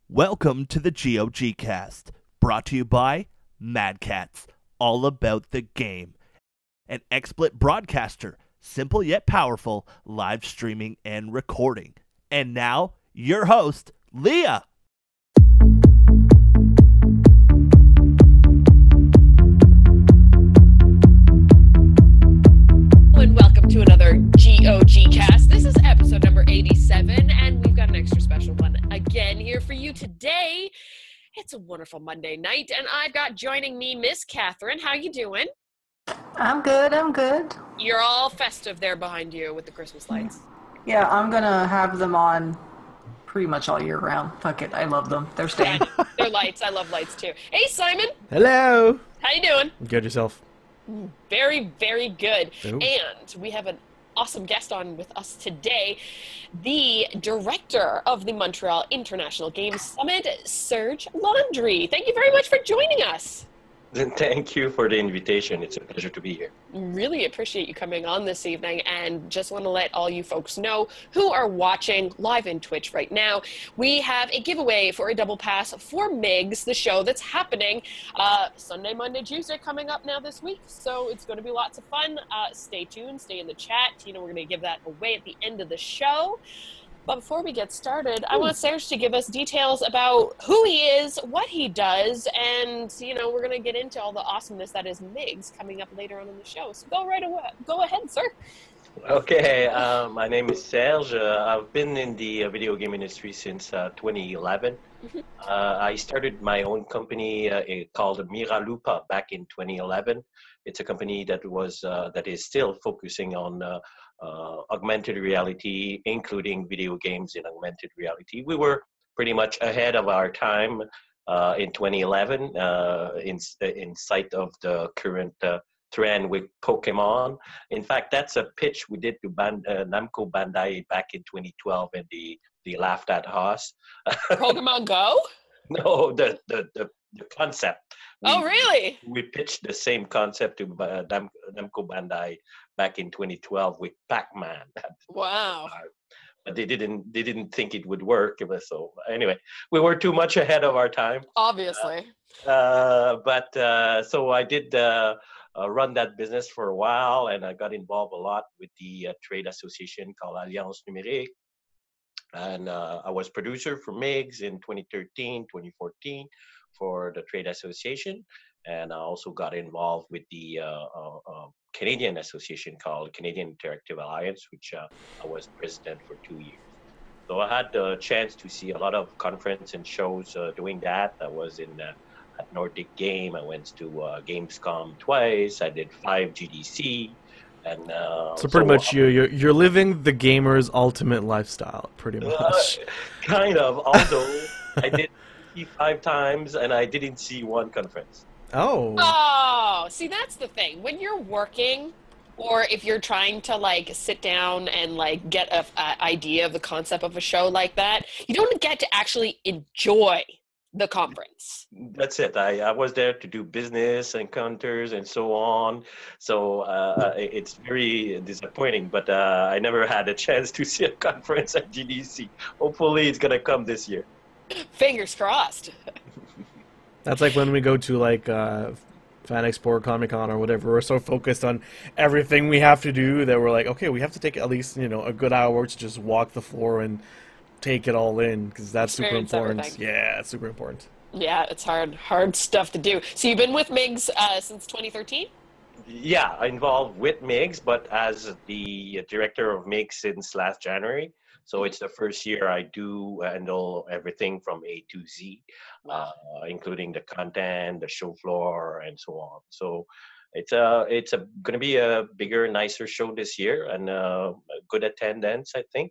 Welcome to the GOG Cast, brought to you by Mad Cats, all about the game. An XSplit broadcaster, simple yet powerful, live streaming and recording. And now, your host, Leah. And welcome to another GOG Cast. This is episode number 87, and we've got an extra special one again here for you today. It's a wonderful Monday night, and I've got joining me Miss Catherine. How you doing? I'm good. You're all festive there behind you with the Christmas lights. Yeah, I'm gonna have them on pretty much all year round. Fuck it, I love them. They're staying. They're lights. I love lights too. Hey, Simon. Hello. How you doing? Good yourself. Very, very good. Ooh. And we have an awesome guest on with us today, the director of the Montreal International Games Summit, Serge Landry. Thank you very much for joining us. Thank you for the invitation. It's a pleasure to be here. Really appreciate you coming on this evening, and just want to let all you folks know who are watching live in Twitch right now, we have a giveaway for a double pass for MIGS, the show that's happening Sunday, Monday, Tuesday coming up now this week. So it's going to be lots of fun. Stay tuned, stay in the chat. We're going to give that away at the end of the show. But before we get started, I want Serge to give us details about who he is, what he does, and, we're going to get into all the awesomeness that is MIGS coming up later on in the show. So go ahead, sir. Okay, my name is Serge. I've been in the video game industry since 2011. I started my own company called Miralupa back in 2011. It's a company that is still focusing on augmented reality, including video games in augmented reality. We were pretty much ahead of our time in 2011 in sight of the current trend with Pokemon. In fact, that's a pitch we did to Namco Bandai back in 2012, and they laughed at us. Pokemon Go? No, the concept. Really? We pitched the same concept to Namco Bandai back in 2012 with Pac-Man. Wow. But they didn't think it would work. So anyway, we were too much ahead of our time. Obviously. So I did run that business for a while, and I got involved a lot with the trade association called Alliance Numérique. And I was producer for MIGS in 2013, 2014 for the trade association. And I also got involved with the Canadian association called Canadian Interactive Alliance, which I was president for 2 years. So I had the chance to see a lot of conference and shows doing that. I was at Nordic Game. I went to Gamescom twice. I did 5 GDC. And, so pretty much you're living the gamer's ultimate lifestyle, pretty much. Kind of, although I did see 5 times and I didn't see one conference. Oh, see, that's the thing. When you're working, or if you're trying to sit down and get an idea of the concept of a show like that, you don't get to actually enjoy the conference. That's it. I was there to do business encounters and so on. So it's very disappointing, but I never had a chance to see a conference at GDC. Hopefully it's going to come this year. Fingers crossed. That's like when we go to Fan Expo or Comic Con or whatever. We're so focused on everything we have to do that we're like, okay, we have to take at least a good hour to just walk the floor and take it all in, because that's super important. Everything. Yeah, it's super important. Yeah, it's hard stuff to do. So you've been with MIGS since 2013? Yeah, involved with MIGS, but as the director of MIGS since last January. So it's the first year I do handle everything from A to Z, including the content, the show floor, and so on. So it's going to be a bigger, nicer show this year, and good attendance, I think.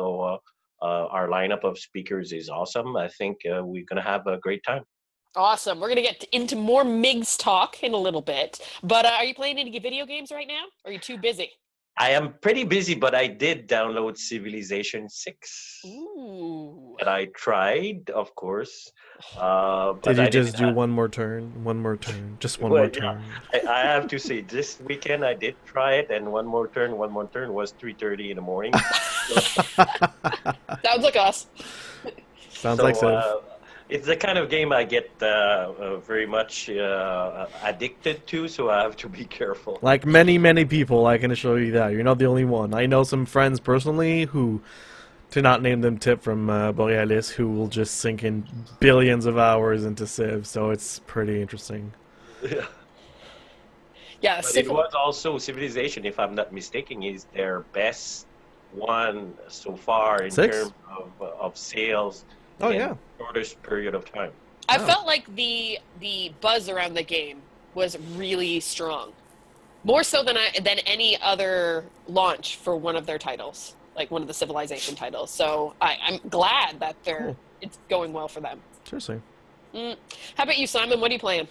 Our lineup of speakers is awesome. I think we're going to have a great time. Awesome. We're going to get into more MIGS talk in a little bit. But are you playing any video games right now? Or are you too busy? I am pretty busy, but I did download Civilization 6. Ooh. And I tried, of course. Did you just do one more turn? Just one more turn. I have to say, this weekend I did try it, and one more turn was 3:30 in the morning. Sounds like us. Sounds like so. It's the kind of game I get very much addicted to, so I have to be careful. Like many people, I can assure you that. You're not the only one. I know some friends personally who, to not name them Tip from Borealis, who will just sink in billions of hours into Civ, so it's pretty interesting. Yeah. Yeah, But it was also Civilization, if I'm not mistaken, is their best one so far in 6? terms of sales Oh, in yeah. the shortest period of time. I Oh. felt like the buzz around the game was really strong, more so than any other launch for one of their titles, like one of the Civilization titles. So I'm glad that Cool. it's going well for them. Seriously. How about you, Simon? What are you playing?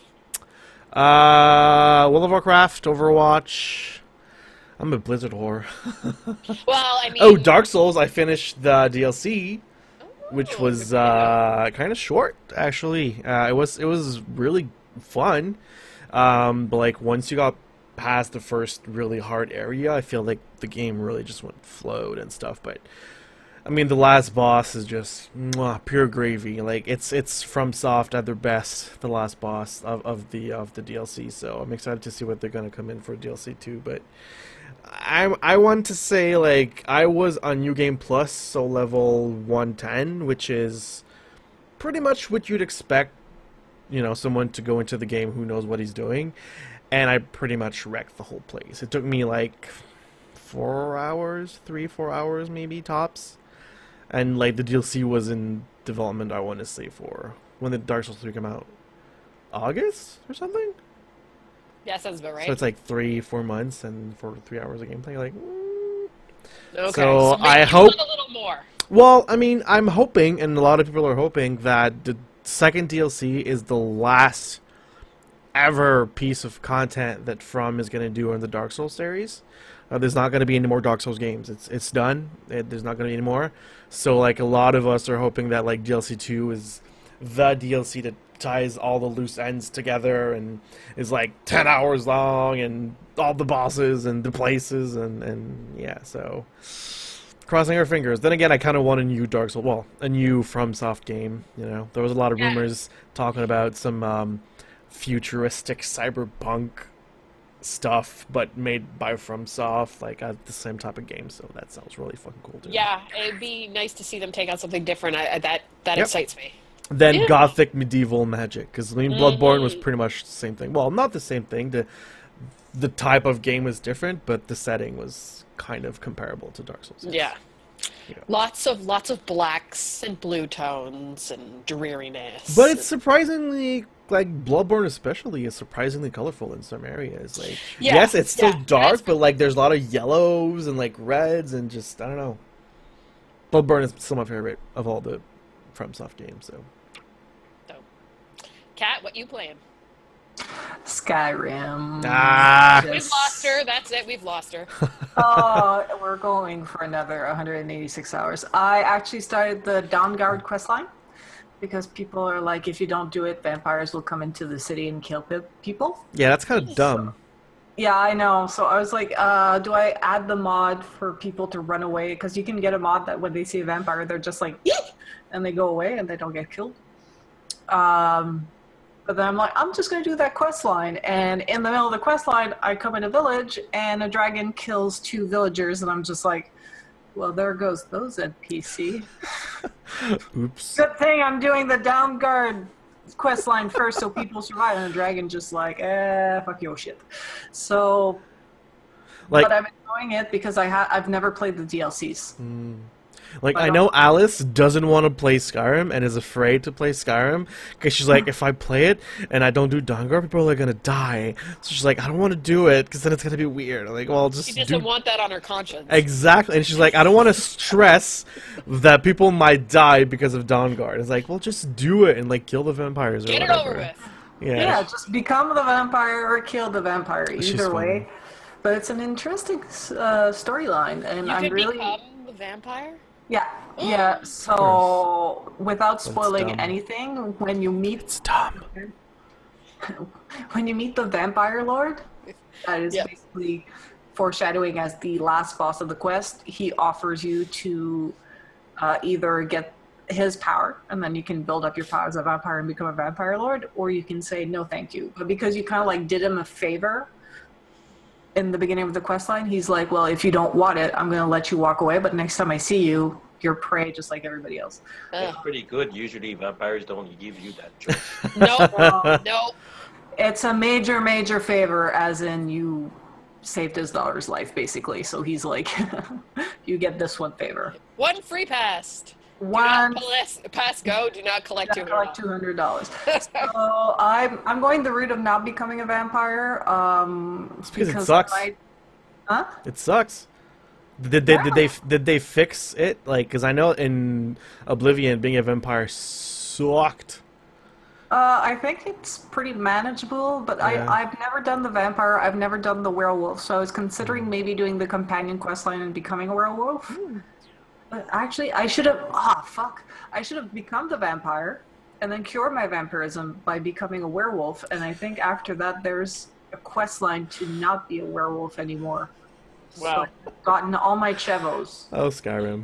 World of Warcraft, Overwatch. I'm a Blizzard whore. Well, I mean, Oh, Dark Souls, I finished the DLC, which was kind of short, actually. It was really fun. But like once you got past the first really hard area, I feel like the game really just flowed and stuff. But I mean, the last boss is just pure gravy. Like it's FromSoft at their best, the last boss of the DLC. So I'm excited to see what they're gonna come in for DLC 2. But I want to say, like, I was on New Game Plus, so level 110, which is pretty much what you'd expect, you know, someone to go into the game who knows what he's doing. And I pretty much wrecked the whole place. It took me like 4 hours, 3-4 hours maybe tops. And like the DLC was in development, I want to say, for when did Dark Souls 3 come out? August or something? yeah, sounds about right. So it's like 3-4 months and for 3 hours of gameplay. Like, Okay, so maybe I you hope. want a little more. Well, I mean, I'm hoping, and a lot of people are hoping, that the second DLC is the last ever piece of content that From is going to do in the Dark Souls series. There's not going to be any more Dark Souls games. It's done. There's not going to be any more. So, like, a lot of us are hoping that, like, DLC 2 is the DLC that ties all the loose ends together and is, like, 10 hours long and all the bosses and the places and yeah, so crossing our fingers. Then again, I kind of want a new Dark Souls, well, a new FromSoft game, you know. There was a lot of rumors talking about some futuristic cyberpunk stuff, but made by FromSoft, like the same type of game, so that sounds really fucking cool too. Yeah, it'd be nice to see them take out something different. That Yep. excites me. Then Yeah. Gothic medieval magic, because I mean, Bloodborne was pretty much the same thing. Well, not the same thing. The type of game was different, but the setting was kind of comparable to Dark Souls. Yeah. Yeah. Lots of blacks and blue tones and dreariness. But it's surprisingly, like, Bloodborne especially is surprisingly colorful in some areas. Like, Yeah, yes, it's still yeah, dark, that's- but like there's a lot of yellows and like reds and just, I don't know. Bloodborne is still my favorite of all the FromSoft games. So Kat, what you playing? Skyrim. ah, We've lost her. That's it. We've lost her. Oh, we're going for another 186 hours. I actually started the Dawnguard questline because people are like, if you don't do it, vampires will come into the city and kill people. yeah, that's kind of dumb. Yeah, I know. So I was like, do I add the mod for people to run away? Because you can get a mod that when they see a vampire, they're just like, eek! And they go away and they don't get killed. But then I'm like, I'm just going to do that quest line. And in the middle of the quest line, I come in a village and a dragon kills 2 villagers. And I'm just like, well, there goes those NPC. Oops. Good thing I'm doing the Dawnguard quest line first so people survive. And the dragon just like, fuck your shit. So, Like, but I'm enjoying it because I've never played the DLCs. Like, But I know Alice doesn't want to play Skyrim and is afraid to play Skyrim because she's like, if I play it and I don't do Dawnguard, people are going to die. So she's like, I don't want to do it because then it's going to be weird. I'm like, well, just She do... doesn't want that on her conscience. Exactly. And she's like, I don't want to stress that people might die because of Dawnguard. It's like, well, just do it and, like, kill the vampires or Get it whatever. over with. Yeah, just become the vampire or kill the vampire. She's Either way. funny. But it's an interesting storyline. And You I'm could really... become the vampire? Yeah, so without spoiling dumb. anything, when you meet It's dumb. the vampire lord, that is Yeah. basically foreshadowing as the last boss of the quest. He offers you to either get his power, and then you can build up your power as a vampire and become a vampire lord, or you can say no thank you. But because you kind of like did him a favor in the beginning of the quest line, he's like, well, if you don't want it, I'm going to let you walk away, but next time I see you, you're prey just like everybody else. It's pretty good. Usually vampires don't give you that choice. No. It's a major, major favor, as in you saved his daughter's life, basically. So he's like, you get this one favor. One free pass. One pass go. Do not collect $200. So I'm going the route of not becoming a vampire. It's because it sucks. It sucks. Did they fix it? Like, because I know in Oblivion, being a vampire sucked. I think it's pretty manageable, but yeah. I've never done the vampire. I've never done the werewolf, so I was considering maybe doing the companion questline and becoming a werewolf. But actually, I should have. I should have become the vampire and then cure my vampirism by becoming a werewolf. And I think after that, there's a questline to not be a werewolf anymore. Wow! So I've gotten all my chevos. Oh, Skyrim!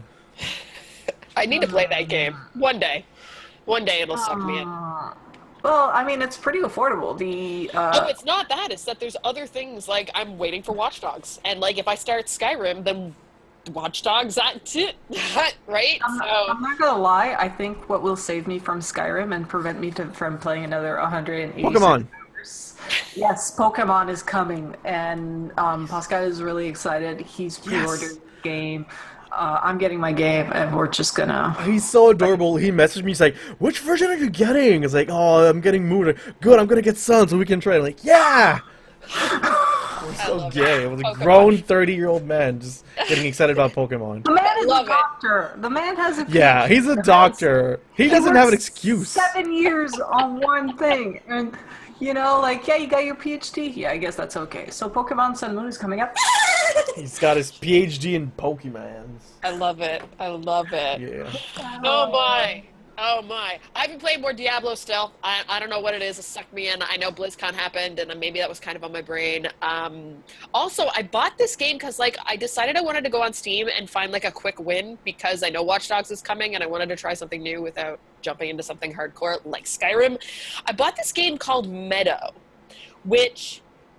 I need to play that game one day. One day it'll suck me in. Well, I mean, it's pretty affordable. Oh, it's not that. It's that there's other things, like I'm waiting for Watch Dogs. And, like, if I start Skyrim, then Watch Dogs, that's it. Right? I'm not going to lie. I think what will save me from Skyrim and prevent me from playing another 180 Pokemon. hours. Yes, Pokemon is coming. And Pascal is really excited. He's pre-ordered the game. I'm getting my game, and we're just gonna... He's so adorable. He messaged me. He's like, which version are you getting? It's like, oh, I'm getting Moon. Good, I'm gonna get Sun so we can trade. I'm like, yeah! We're so gay. It was a grown 30-year-old man just getting excited about Pokemon. The man is a doctor. The man has a PhD. Yeah, he's a doctor. He doesn't have an excuse. 7 years on one thing. And, you know, like, yeah, you got your PhD? Yeah, I guess that's okay. So Pokemon Sun Moon is coming up. He's got his PhD in Pokemons. I love it. I love it. Yeah. Oh my. Oh my. I've been playing more Diablo still. I don't know what it is. It sucked me in. I know BlizzCon happened, and maybe that was kind of on my brain. Also, I bought this game because, like, I decided I wanted to go on Steam and find, like, a quick win because I know Watch Dogs is coming, and I wanted to try something new without jumping into something hardcore like Skyrim. I bought this game called Meadow, which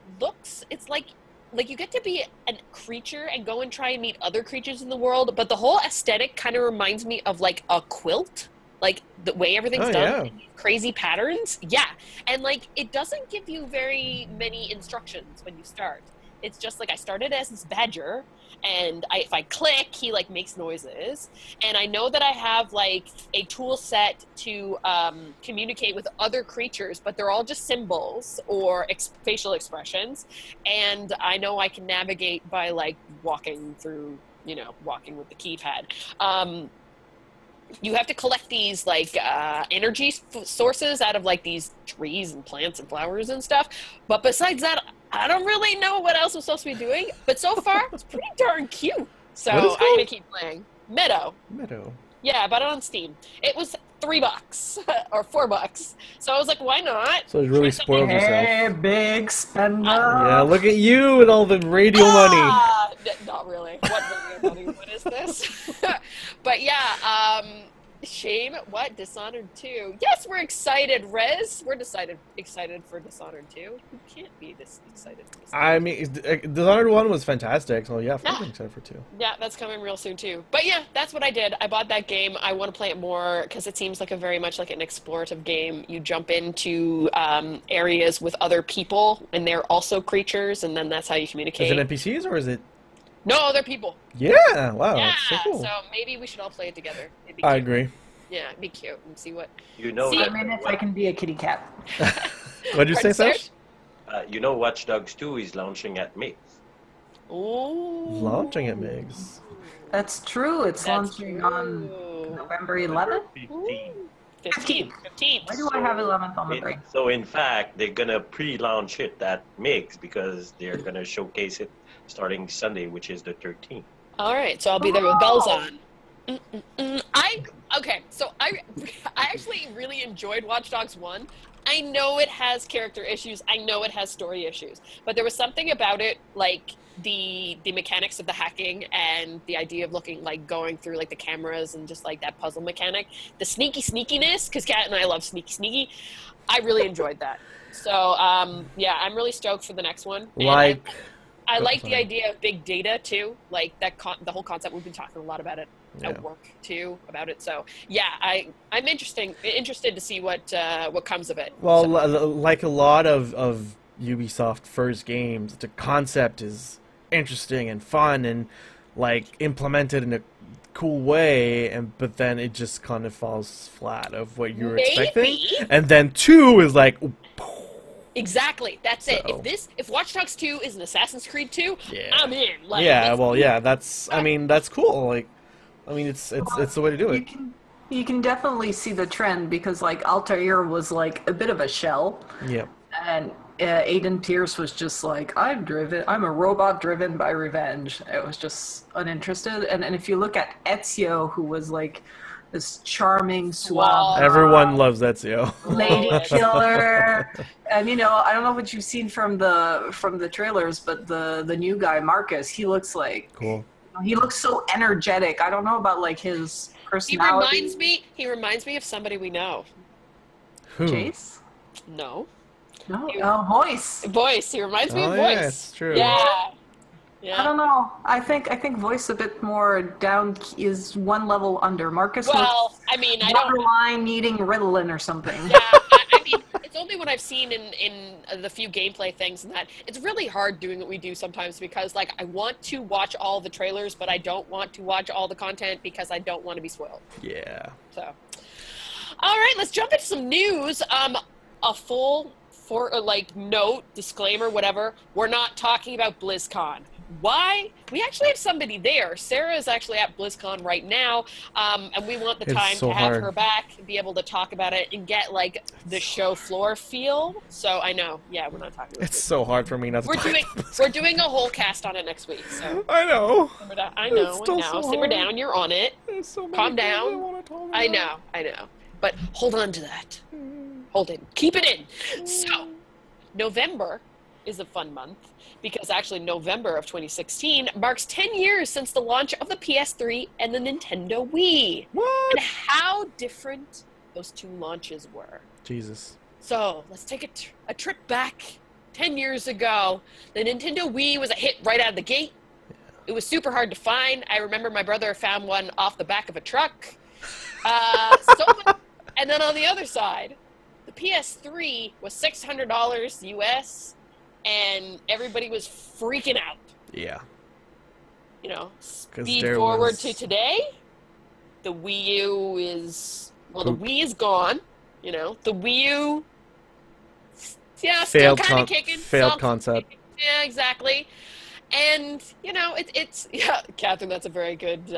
it's like you get to be a creature and go and try and meet other creatures in the world, but the whole aesthetic kind of reminds me of, like, a quilt. Like, the way everything's done, crazy patterns. Yeah. And, like, it doesn't give you very many instructions when you start. It's just, like, I started as this badger, and if I click, he, like, makes noises. And I know that I have, like, a tool set to communicate with other creatures, but they're all just symbols or facial expressions. And I know I can navigate by, like, walking through, walking with the keypad. You have to collect these, like, energy sources out of, like, these trees and plants and flowers and stuff. But besides that, I don't really know what else I'm supposed to be doing. But so far, it's pretty darn cute. So I'm going to keep playing. Meadow. Yeah, I bought it on Steam. It was $3 or $4. So I was like, why not? So you really spoiled yourself. Hey, big spender. Yeah, look at you and all the radio money. Not really. What radio money? What is this? But yeah, Shame. What? Dishonored 2. Yes, we're excited, Rez. We're excited for Dishonored 2. Who can't be this excited for Dishonored? I mean, Dishonored 1 was fantastic, so yeah, I'm excited for 2. Yeah, that's coming real soon too. But yeah, that's what I did. I bought that game. I want to play it more because it seems like a very much like an explorative game. You jump into areas with other people, and they're also creatures, and then that's how you communicate. Is it NPCs or is it? No, they're people. Yeah, wow, yeah, that's so cool. So maybe we should all play it together. I agree. Yeah, it'd be cute and see what. I mean, if I can be a kitty cat. What'd you say, Serge? Watch Dogs 2 is launching at MIGS. Ooh. Launching at MIGS. That's true. It's launching on November 11th? 15th. Why do I have 11th on the brain? So, in fact, they're going to pre-launch it at MIGS because they're going to showcase it starting Sunday, which is the 13th. All right, so I'll be there with bells on. So I actually really enjoyed Watch Dogs 1. I know it has character issues. I know it has story issues. But there was something about it, like, the mechanics of the hacking and the idea of going through like the cameras and just like that puzzle mechanic, the sneakiness, because Kat and I love sneaky. I really enjoyed that. So yeah, I'm really stoked for the next one. And I like the idea of big data too, like that the whole concept. We've been talking a lot about it at work too about it. So yeah, I'm interested to see what comes of it. Well, like a lot of Ubisoft first games, the concept is interesting and fun and like implemented in a cool way, but then it just kind of falls flat of what you were expecting. And then 2 is like. Exactly, that's it. If Watch Dogs 2 is an Assassin's Creed 2, I'm in. Like, that's that's cool. Like, I mean, it's the way to do it. You can definitely see the trend because like Altair was like a bit of a shell. Yeah. And Aiden Pierce was just like, I'm a robot driven by revenge. It was just uninterested. And if you look at Ezio, who was like this charming, suave. Everyone loves Ezio. Lady killer. And I don't know what you've seen from the trailers, but the new guy, Marcus, he looks like cool. He looks so energetic. I don't know about like his personality. He reminds me of somebody we know. Who? Chase? No. Voice. Voice. He reminds me of Voice. Yeah, it's true. Yeah. I don't know. I think Voice a bit more down is one level under Marcus. Well, I mean, I don't. Borderline needing Ritalin or something. Yeah, I mean, it's only what I've seen in the few gameplay things and that it's really hard doing what we do sometimes because like I want to watch all the trailers, but I don't want to watch all the content because I don't want to be spoiled. Yeah. So, all right, let's jump into some news. A full note, disclaimer, whatever. We're not talking about BlizzCon. Why? We actually have somebody there. Sarah is actually at BlizzCon right now, and we want the time to have her back and be able to talk about it and get like the show floor feel. So I know, we're not talking about it's so hard for me not to talk about BlizzCon. We're doing a whole cast on it next week. So I know. I know. So simmer down. You're on it. So calm down. I know. But hold on to that. Hold it. Keep it in. So November is a fun month because actually November of 2016 marks 10 years since the launch of the PS3 and the Nintendo Wii. What? And how different those two launches were. Jesus. So let's take a trip back 10 years ago. The Nintendo Wii was a hit right out of the gate. It was super hard to find. I remember my brother found one off the back of a truck. And then on the other side, the PS3 was $600 US, and everybody was freaking out. Yeah. Speed forward to today, the Wii U is... Well, the Wii is gone. The Wii U... Yeah, still kind of kicking. Failed concept. Kicking. Yeah, exactly. And, it's... Yeah, Catherine, that's a very good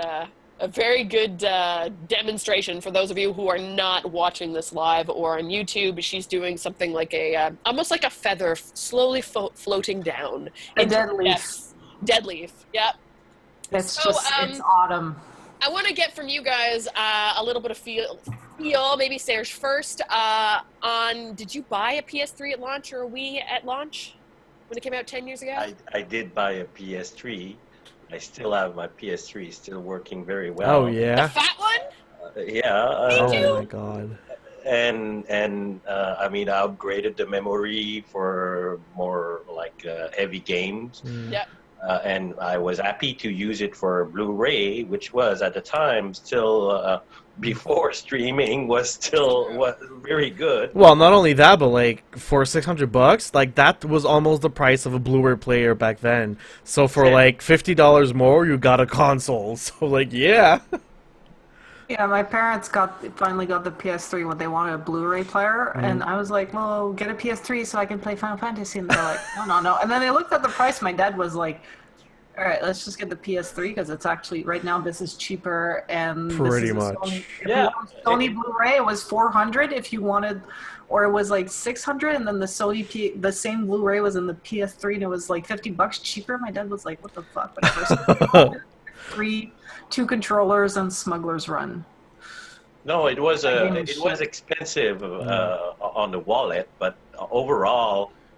demonstration for those of you who are not watching this live or on YouTube. She's doing something like almost like a feather slowly floating down. A dead leaf. Dead leaf, yep. It's autumn. I want to get from you guys a little bit of feel, maybe Serge first, did you buy a PS3 at launch or a Wii at launch when it came out 10 years ago? I did buy a PS3. I still have my PS3 still working very well. Oh yeah, the fat one. Yeah. Me too. Oh my god. And I mean, I upgraded the memory for more like heavy games. Yep. And I was happy to use it for Blu-ray, which was at the time still before streaming was very good. Well, not only that, but like for $600, like that was almost the price of a Blu-ray player back then. So for like $50 more, you got a console. So like, yeah. Yeah, my parents finally got the PS3 when they wanted a Blu-ray player, and I was like, well, get a PS3 so I can play Final Fantasy, and they're like, no. And then they looked at the price. My dad was like, all right, let's just get the PS3 because it's actually, right now, this is cheaper, and pretty much. Sony, if you wanted Sony Blu-ray, it was $400 if you wanted, or it was like $600, and then the same Blu-ray was in the PS3, and it was like $50 cheaper. My dad was like, what the fuck? But first, 2 controllers and Smuggler's Run. No, it was expensive on the wallet, but overall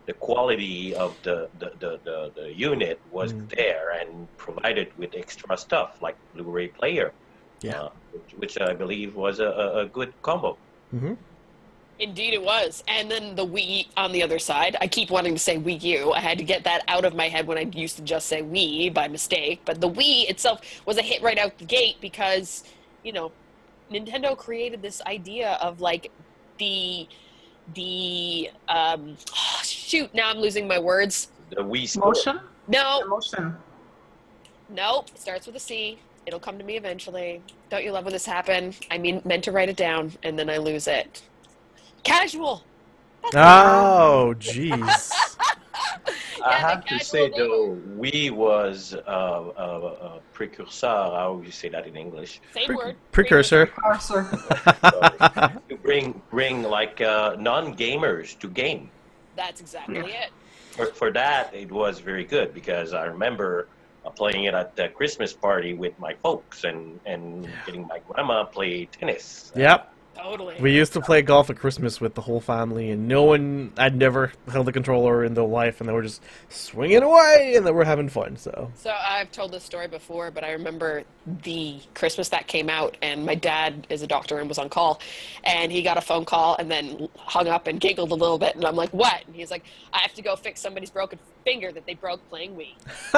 the quality of the unit was there and provided with extra stuff like Blu-ray player, which I believe was a good combo. Mm-hmm. Indeed it was. And then the Wii on the other side. I keep wanting to say Wii U. I had to get that out of my head when I used to just say Wii by mistake. But the Wii itself was a hit right out the gate because, you know, Nintendo created this idea of like shoot, now I'm losing my words. The Wii Sport. Motion? No. Motion. Nope. It starts with a C. It'll come to me eventually. Don't you love when this happened? I meant to write it down, and then I lose it. Casual. Oh, jeez. I have to say, though, Wii was a precursor. How would you say that in English? Same word. Precursor. To bring like non-gamers to game. That's exactly it. For that, it was very good because I remember playing it at the Christmas party with my folks and getting my grandma play tennis. Yep. Totally. We used to play golf at Christmas with the whole family, and no one, I'd never held a controller in their life, and they were just swinging away, and they were having fun, so. So I've told this story before, but I remember the Christmas that came out, and my dad is a doctor and was on call, and he got a phone call and then hung up and giggled a little bit, and I'm like, what? And he's like, I have to go fix somebody's broken finger that they broke playing Wii.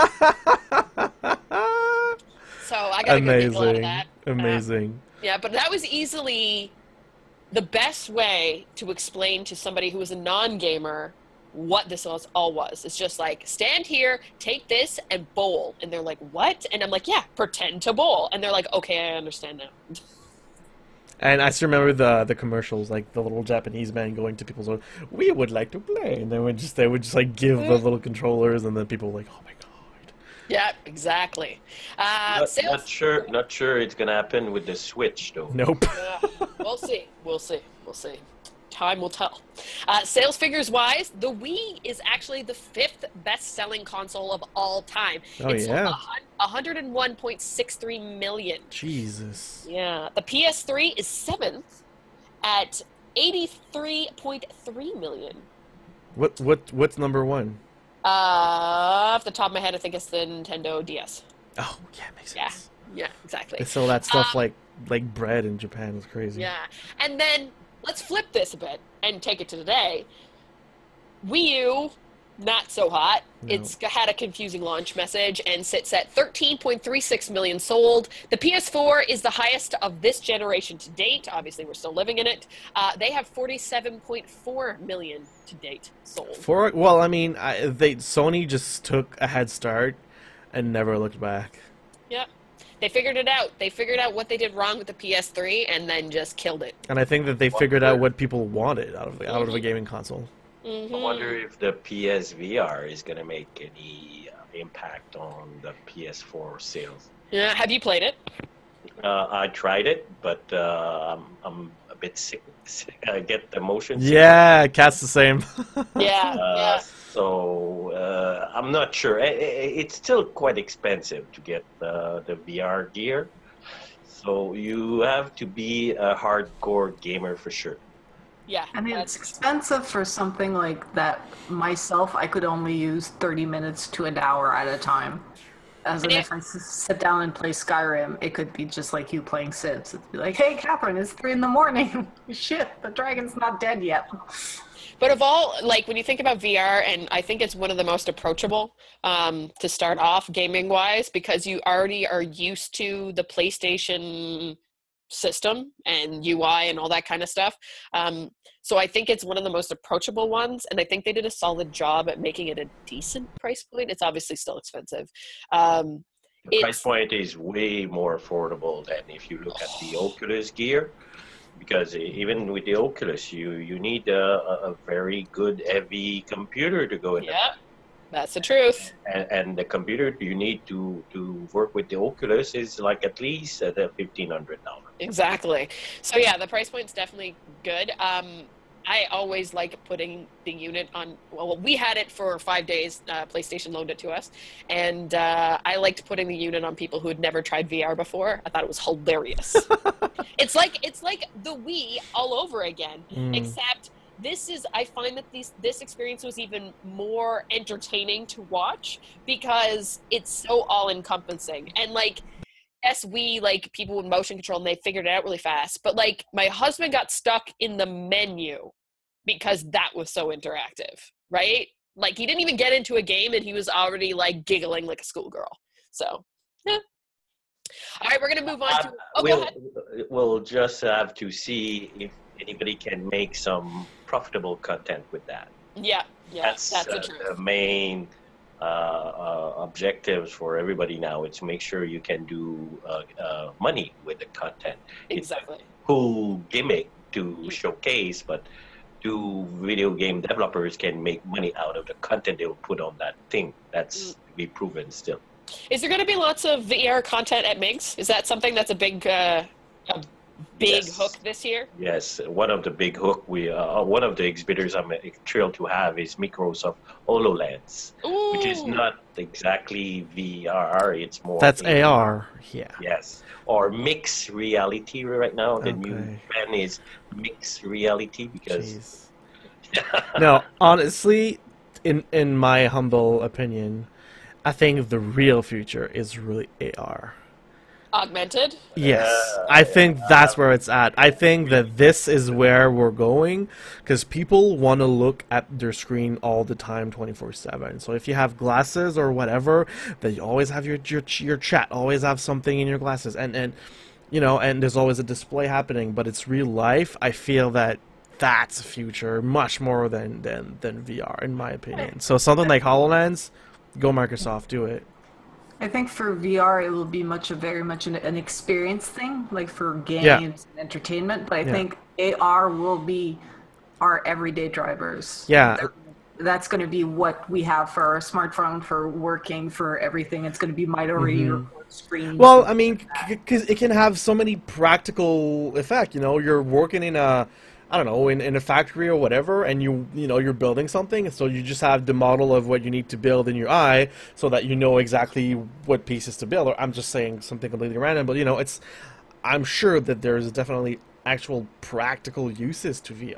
So I got a good giggle out of that. Amazing. Yeah, but that was easily the best way to explain to somebody who is a non-gamer what this all was. It's just like, stand here, take this, and bowl. And they're like, what? And I'm like, yeah, pretend to bowl. And they're like, okay, I understand now. And I still remember the commercials, like the little Japanese man going to people's, we would like to play. And they would just like give the little controllers, and then people were like, oh my god. Yeah, exactly. Not sure it's gonna happen with the Switch though. Nope. We'll see. Time will tell. Sales figures wise, the Wii is actually the 5th best-selling console of all time. Oh, It's yeah. 101.63 million. Jesus. Yeah. The PS3 is 7th at 83.3 million. What's number one? Off the top of my head, I think it's the Nintendo DS. Oh, yeah, makes sense. Yeah, exactly. They sell that stuff like bread in Japan. It's crazy. Yeah. And then let's flip this a bit and take it to today. Wii U, not so hot. No. It's had a confusing launch message and sits at 13.36 million sold. The PS4 is the highest of this generation to date. Obviously, we're still living in it. They have 47.4 million to date sold. Sony just took a head start and never looked back. Yep. They figured it out. They figured out what they did wrong with the PS3 and then just killed it. And I think that they figured out what people wanted out of a gaming console. Mm-hmm. I wonder if the PSVR is going to make any impact on the PS4 sales. Yeah. Have you played it? I tried it, but I'm a bit sick. I get the motion sickness. Yeah, Cat's the same. Yeah. So I'm not sure. It's still quite expensive to get the VR gear. So you have to be a hardcore gamer for sure. Yeah. I mean, it's expensive for something like that. Myself, I could only use 30 minutes to an hour at a time. As in, if I sit down and play Skyrim, it could be just like you playing Civ. It'd be like, hey, Catherine, it's 3 a.m. Shit, the dragon's not dead yet. But of all, like, when you think about VR, and I think it's one of the most approachable to start off gaming-wise, because you already are used to the PlayStation system and UI and all that kind of stuff. So I think it's one of the most approachable ones, and I think they did a solid job at making it a decent price point. It's obviously still expensive. The price point is way more affordable than if you look at the Oculus gear, because even with the Oculus, you need a very good heavy computer to go in. Yeah, that's the truth. And the computer you need to work with the Oculus is like at least at $1,500. Exactly. So yeah, the price point's definitely good. I always like putting the unit on. Well, we had it for 5 days. PlayStation loaned it to us, and I liked putting the unit on people who had never tried VR before. I thought it was hilarious. It's like the Wii all over again, except I find that this experience was even more entertaining to watch because it's so all encompassing. And like, yes, we like people with motion control and they figured it out really fast. But like my husband got stuck in the menu because that was so interactive, right? Like he didn't even get into a game and he was already like giggling like a schoolgirl. So, yeah. All right, we're going to move on to... Oh, go ahead. We'll just have to see if anybody can make some profitable content with that. Yeah, that's the truth. The main objectives for everybody now is to make sure you can do money with the content. Exactly. It's a cool gimmick to showcase, but do video game developers can make money out of the content they will put on that thing? That's to be proven still. Is there going to be lots of VR content at MIGS? Is that something that's a big Yes. hook this year? Yes, one of the big hook one of the exhibitors I'm thrilled to have is Microsoft HoloLens, which is not exactly VR. It's more That's AR. Yeah. Yes, or mixed reality right now. The new trend is mixed reality because. No, honestly, in my humble opinion, I think the real future is really AR. Augmented? Yes, I think that's where it's at. I think that this is where we're going because people want to look at their screen all the time 24/7. So if you have glasses or whatever, then you always have your chat, always have something in your glasses. And you know, and there's always a display happening, but it's real life. I feel that that's a future much more than VR in my opinion. So something like HoloLens, go Microsoft, do it. I think for VR, it will be very much an experience thing, like for games and entertainment. But I think AR will be our everyday drivers. Yeah. That's going to be what we have for our smartphone, for working, for everything. It's going to be might already record screens. Well, I mean, because it can have so many practical effect. You know, you're working in a, I don't know, in a factory or whatever, and you know you're building something, so you just have the model of what you need to build in your eye, so that you know exactly what pieces to build. Or I'm just saying something completely random, but you know, I'm sure that there's definitely actual practical uses to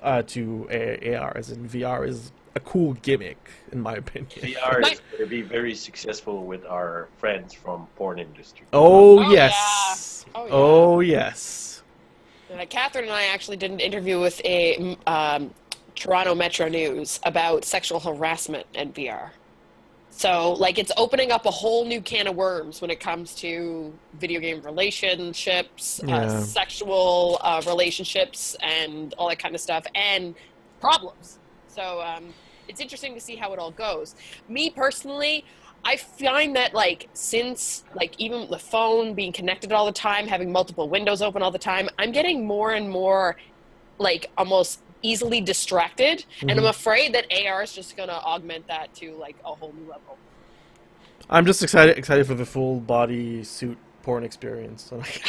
AR, as in VR is a cool gimmick in my opinion. VR is going to be very successful with our friends from porn industry. Oh yes. Yeah. Oh yes. Catherine and I actually did an interview with a Toronto Metro News about sexual harassment and VR. So, like, it's opening up a whole new can of worms when it comes to video game relationships, sexual relationships, and all that kind of stuff, and problems. So, it's interesting to see how it all goes. Me, personally, I find that, like, since, like, even the phone being connected all the time, having multiple windows open all the time, I'm getting more and more, like, almost easily distracted. And I'm afraid that AR is just going to augment that to, like, a whole new level. I'm just excited for the full body suit porn experience. So, like,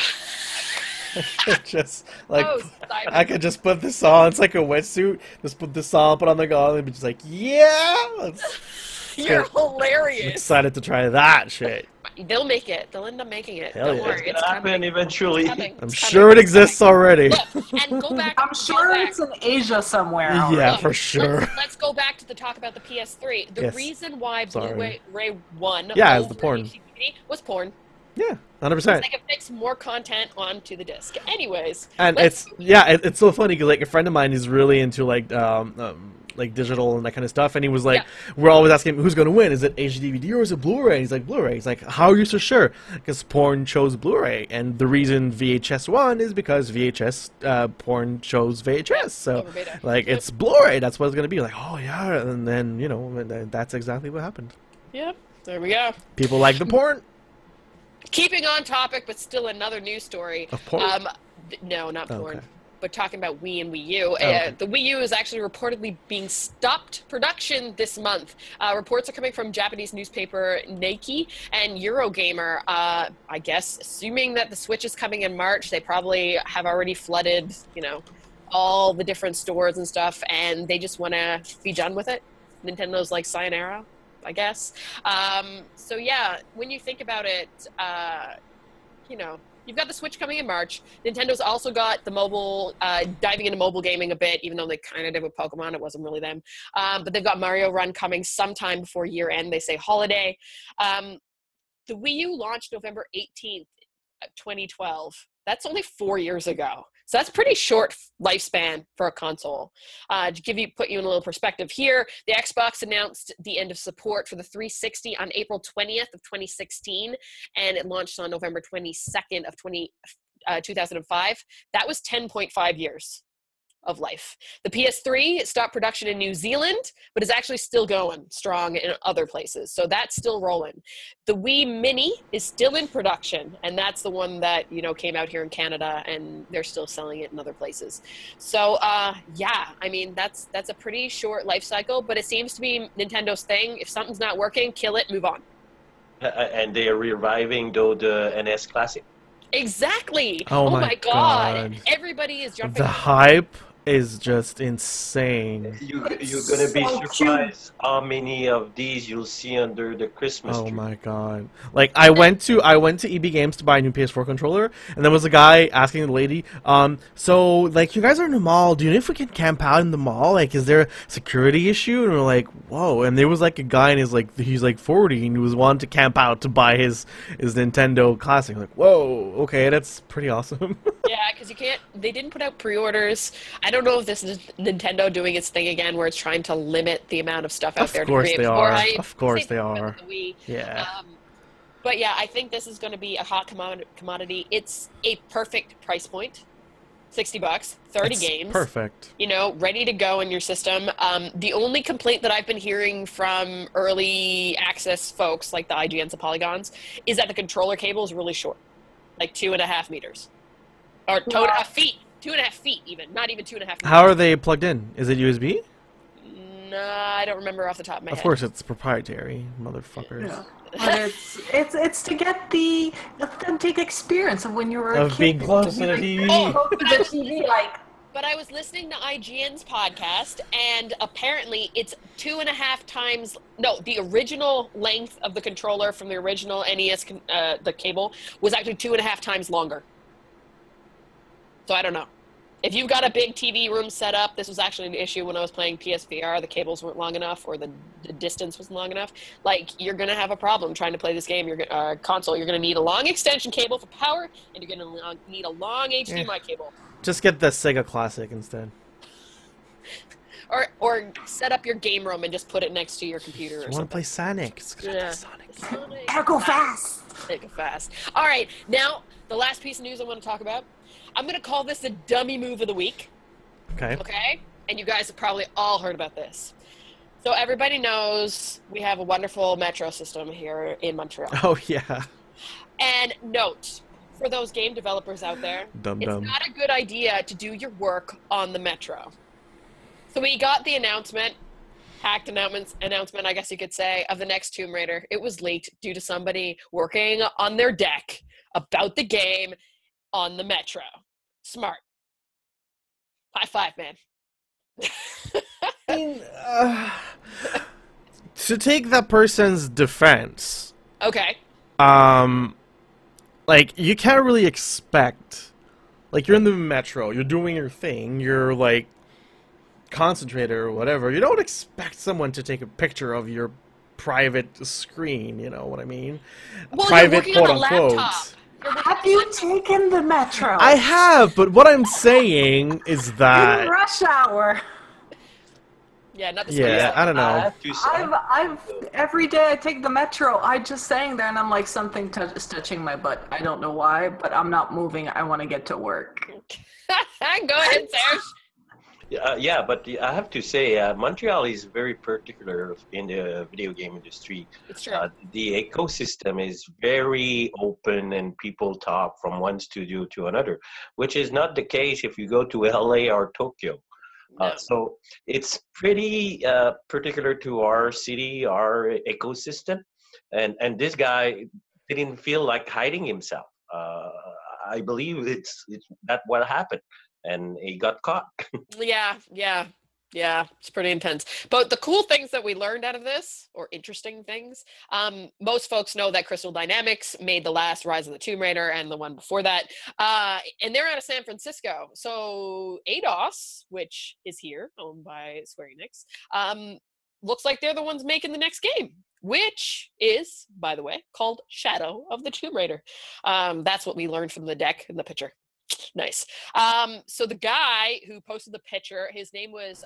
I could just put this on. It's like a wetsuit. Just put this on, put on the gauntlet, and be just like, yeah! You're hilarious. I'm excited to try that shit. They'll make it. They'll end up making it. Hell Don't yeah. worry. It's going to happen eventually. I'm sure it exists already. Look, and go back. I'm sure it's in Asia somewhere. Yeah, Look, for sure. Let's go back to the talk about the PS3. The reason why Blu-ray won is the porn. Was porn. Yeah, 100%. They can fix more content onto the disc. Anyways. And it's so funny because, like, a friend of mine is really into, like digital and that kind of stuff, and he was like, we're always asking him, who's going to win? Is it HD DVD or is it Blu-ray? He's like, Blu-ray. He's like, how are you so sure? Because porn chose Blu-ray, and the reason VHS won is because porn chose VHS. So, like, it's Blu-ray. That's what it's going to be. Like, oh yeah, and then, you know, that's exactly what happened. Yep, there we go. People like the porn. Keeping on topic, but still another news story. Of porn? No, not porn. Okay. But talking about Wii and Wii U, the Wii U is actually reportedly being stopped production this month. Reports are coming from Japanese newspaper Nikkei and Eurogamer. I guess, assuming that the Switch is coming in March, they probably have already flooded, you know, all the different stores and stuff, and they just want to be done with it. Nintendo's like sayonara, I guess. So yeah, when you think about it, you know, You've got the Switch coming in March. Nintendo's also got the mobile, diving into mobile gaming a bit, even though they kind of did with Pokemon. It wasn't really them. But they've got Mario Run coming sometime before year end. They say holiday. The Wii U launched November 18th, 2012. That's only 4 years ago. So that's pretty short lifespan for a console. To put you in a little perspective here, the Xbox announced the end of support for the 360 on April 20th of 2016, and it launched on November 22nd of 2005. That was 10.5 years of life. The PS3 stopped production in New Zealand, but is actually still going strong in other places. So that's still rolling. The Wii Mini is still in production, and that's the one that, came out here in Canada, and they're still selling it in other places. So, yeah, I mean, that's a pretty short life cycle, but it seems to be Nintendo's thing. If something's not working, kill it, move on. And they are reviving, though, the NS Classic. Exactly. Oh my God. Everybody is jumping. The hype is just insane. You're gonna be surprised how many of these you'll see under the Christmas tree. Oh my God! Like I went to EB Games to buy a new PS4 controller, and there was a guy asking the lady, so like you guys are in the mall. Do you know if we can camp out in the mall? Like, is there a security issue? And we're like, whoa! And there was like a guy, and he's like 40, and he was wanting to camp out to buy his Nintendo Classic. Like, whoa! Okay, that's pretty awesome. Yeah, because they didn't put out pre-orders. I don't know if this is Nintendo doing its thing again, where it's trying to limit the amount of stuff out there. Of course they are. Of course they are. are. Yeah. But yeah, I think this is going to be a hot commodity. It's a perfect price point. $60, 30 games. Perfect. Ready to go in your system. The only complaint that I've been hearing from early access folks, like the IGNs and Polygons, is that the controller cable is really short. Like 2.5 meters. Or 2.5 feet. 2.5 feet even. Not even 2.5 meters. How are they plugged in? Is it USB? No, I don't remember off the top of my head. Of course it's proprietary, motherfuckers. Yeah. But it's to get the authentic experience of when you were a kid. Of being close to the TV. The TV, like. But I was listening to IGN's podcast, and apparently it's 2.5 times. No, the original length of the controller from the original NES, the cable, was actually 2.5 times longer. So I don't know. If you've got a big TV room set up, this was actually an issue when I was playing PSVR. The cables weren't long enough, or the distance wasn't long enough. Like, you're going to have a problem trying to play this game. Console. You're going to need a long extension cable for power, and you're going to need a long HDMI cable. Just get the Sega Classic instead. Or set up your game room and just put it next to your computer. I want to play Sonic. Sonic. Gotta go fast. Go fast. All right, now the last piece of news I want to talk about. I'm going to call this the dummy move of the week. Okay? And you guys have probably all heard about this. So everybody knows we have a wonderful metro system here in Montreal. Oh, yeah. And note, for those game developers out there, it's not a good idea to do your work on the metro. So we got the hacked announcement, I guess you could say, of the next Tomb Raider. It was leaked due to somebody working on their deck about the game on the metro. Smart. High five, man. To take that person's defense. Okay. Like, you can't really expect... Like, you're in the metro, you're doing your thing, you're, like, concentrated or whatever. You don't expect someone to take a picture of your private screen, you know what I mean? Well, private, you're working on a laptop. Have you taken the metro? I have, but what I'm saying is that... In rush hour. Yeah, not the Yeah, I don't know. I've every day I take the metro. I just saying there and I'm like, something is touching my butt. I don't know why, but I'm not moving. I want to get to work. Go ahead, Serge. Yeah, but I have to say, Montreal is very particular in the video game industry. It's true. The ecosystem is very open and people talk from one studio to another, which is not the case if you go to LA or Tokyo. No. So it's pretty particular to our city, our ecosystem. And this guy didn't feel like hiding himself. I believe it's that what happened. And he got caught. Yeah. Yeah, it's pretty intense. But the cool things that we learned out of this, or interesting things, most folks know that Crystal Dynamics made the last Rise of the Tomb Raider and the one before that. And they're out of San Francisco. So Eidos, which is here, owned by Square Enix, looks like they're the ones making the next game, which is, by the way, called Shadow of the Tomb Raider. That's what we learned from the deck in the picture. Nice. So the guy who posted the picture, his name was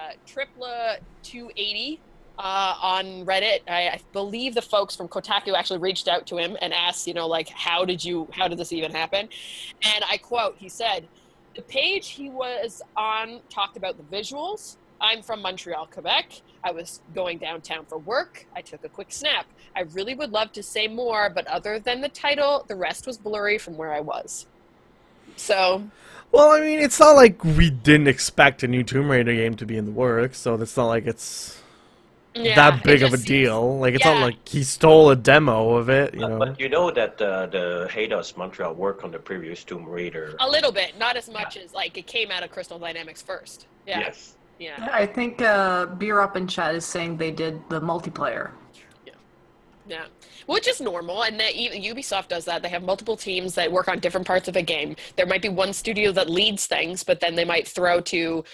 Tripla280 on Reddit. I believe the folks from Kotaku actually reached out to him and asked, like, how did this even happen? And I quote, he said, the page he was on talked about the visuals. I'm from Montreal, Quebec. I was going downtown for work. I took a quick snap. I really would love to say more, but other than the title, the rest was blurry from where I was. So, well, I mean, it's not like we didn't expect a new Tomb Raider game to be in the works, so it's not like it's that big of a deal. Like, it's not like he stole a demo of it, you know. But you know that the Eidos Montreal worked on the previous Tomb Raider. A little bit, not as much as, like, it came out of Crystal Dynamics first. Yeah. Yes. Yeah. I think Beer Up in chat is saying they did the multiplayer. Yeah, which is normal, and that even Ubisoft does that. They have multiple teams that work on different parts of a game. There might be one studio that leads things, but then they might throw to,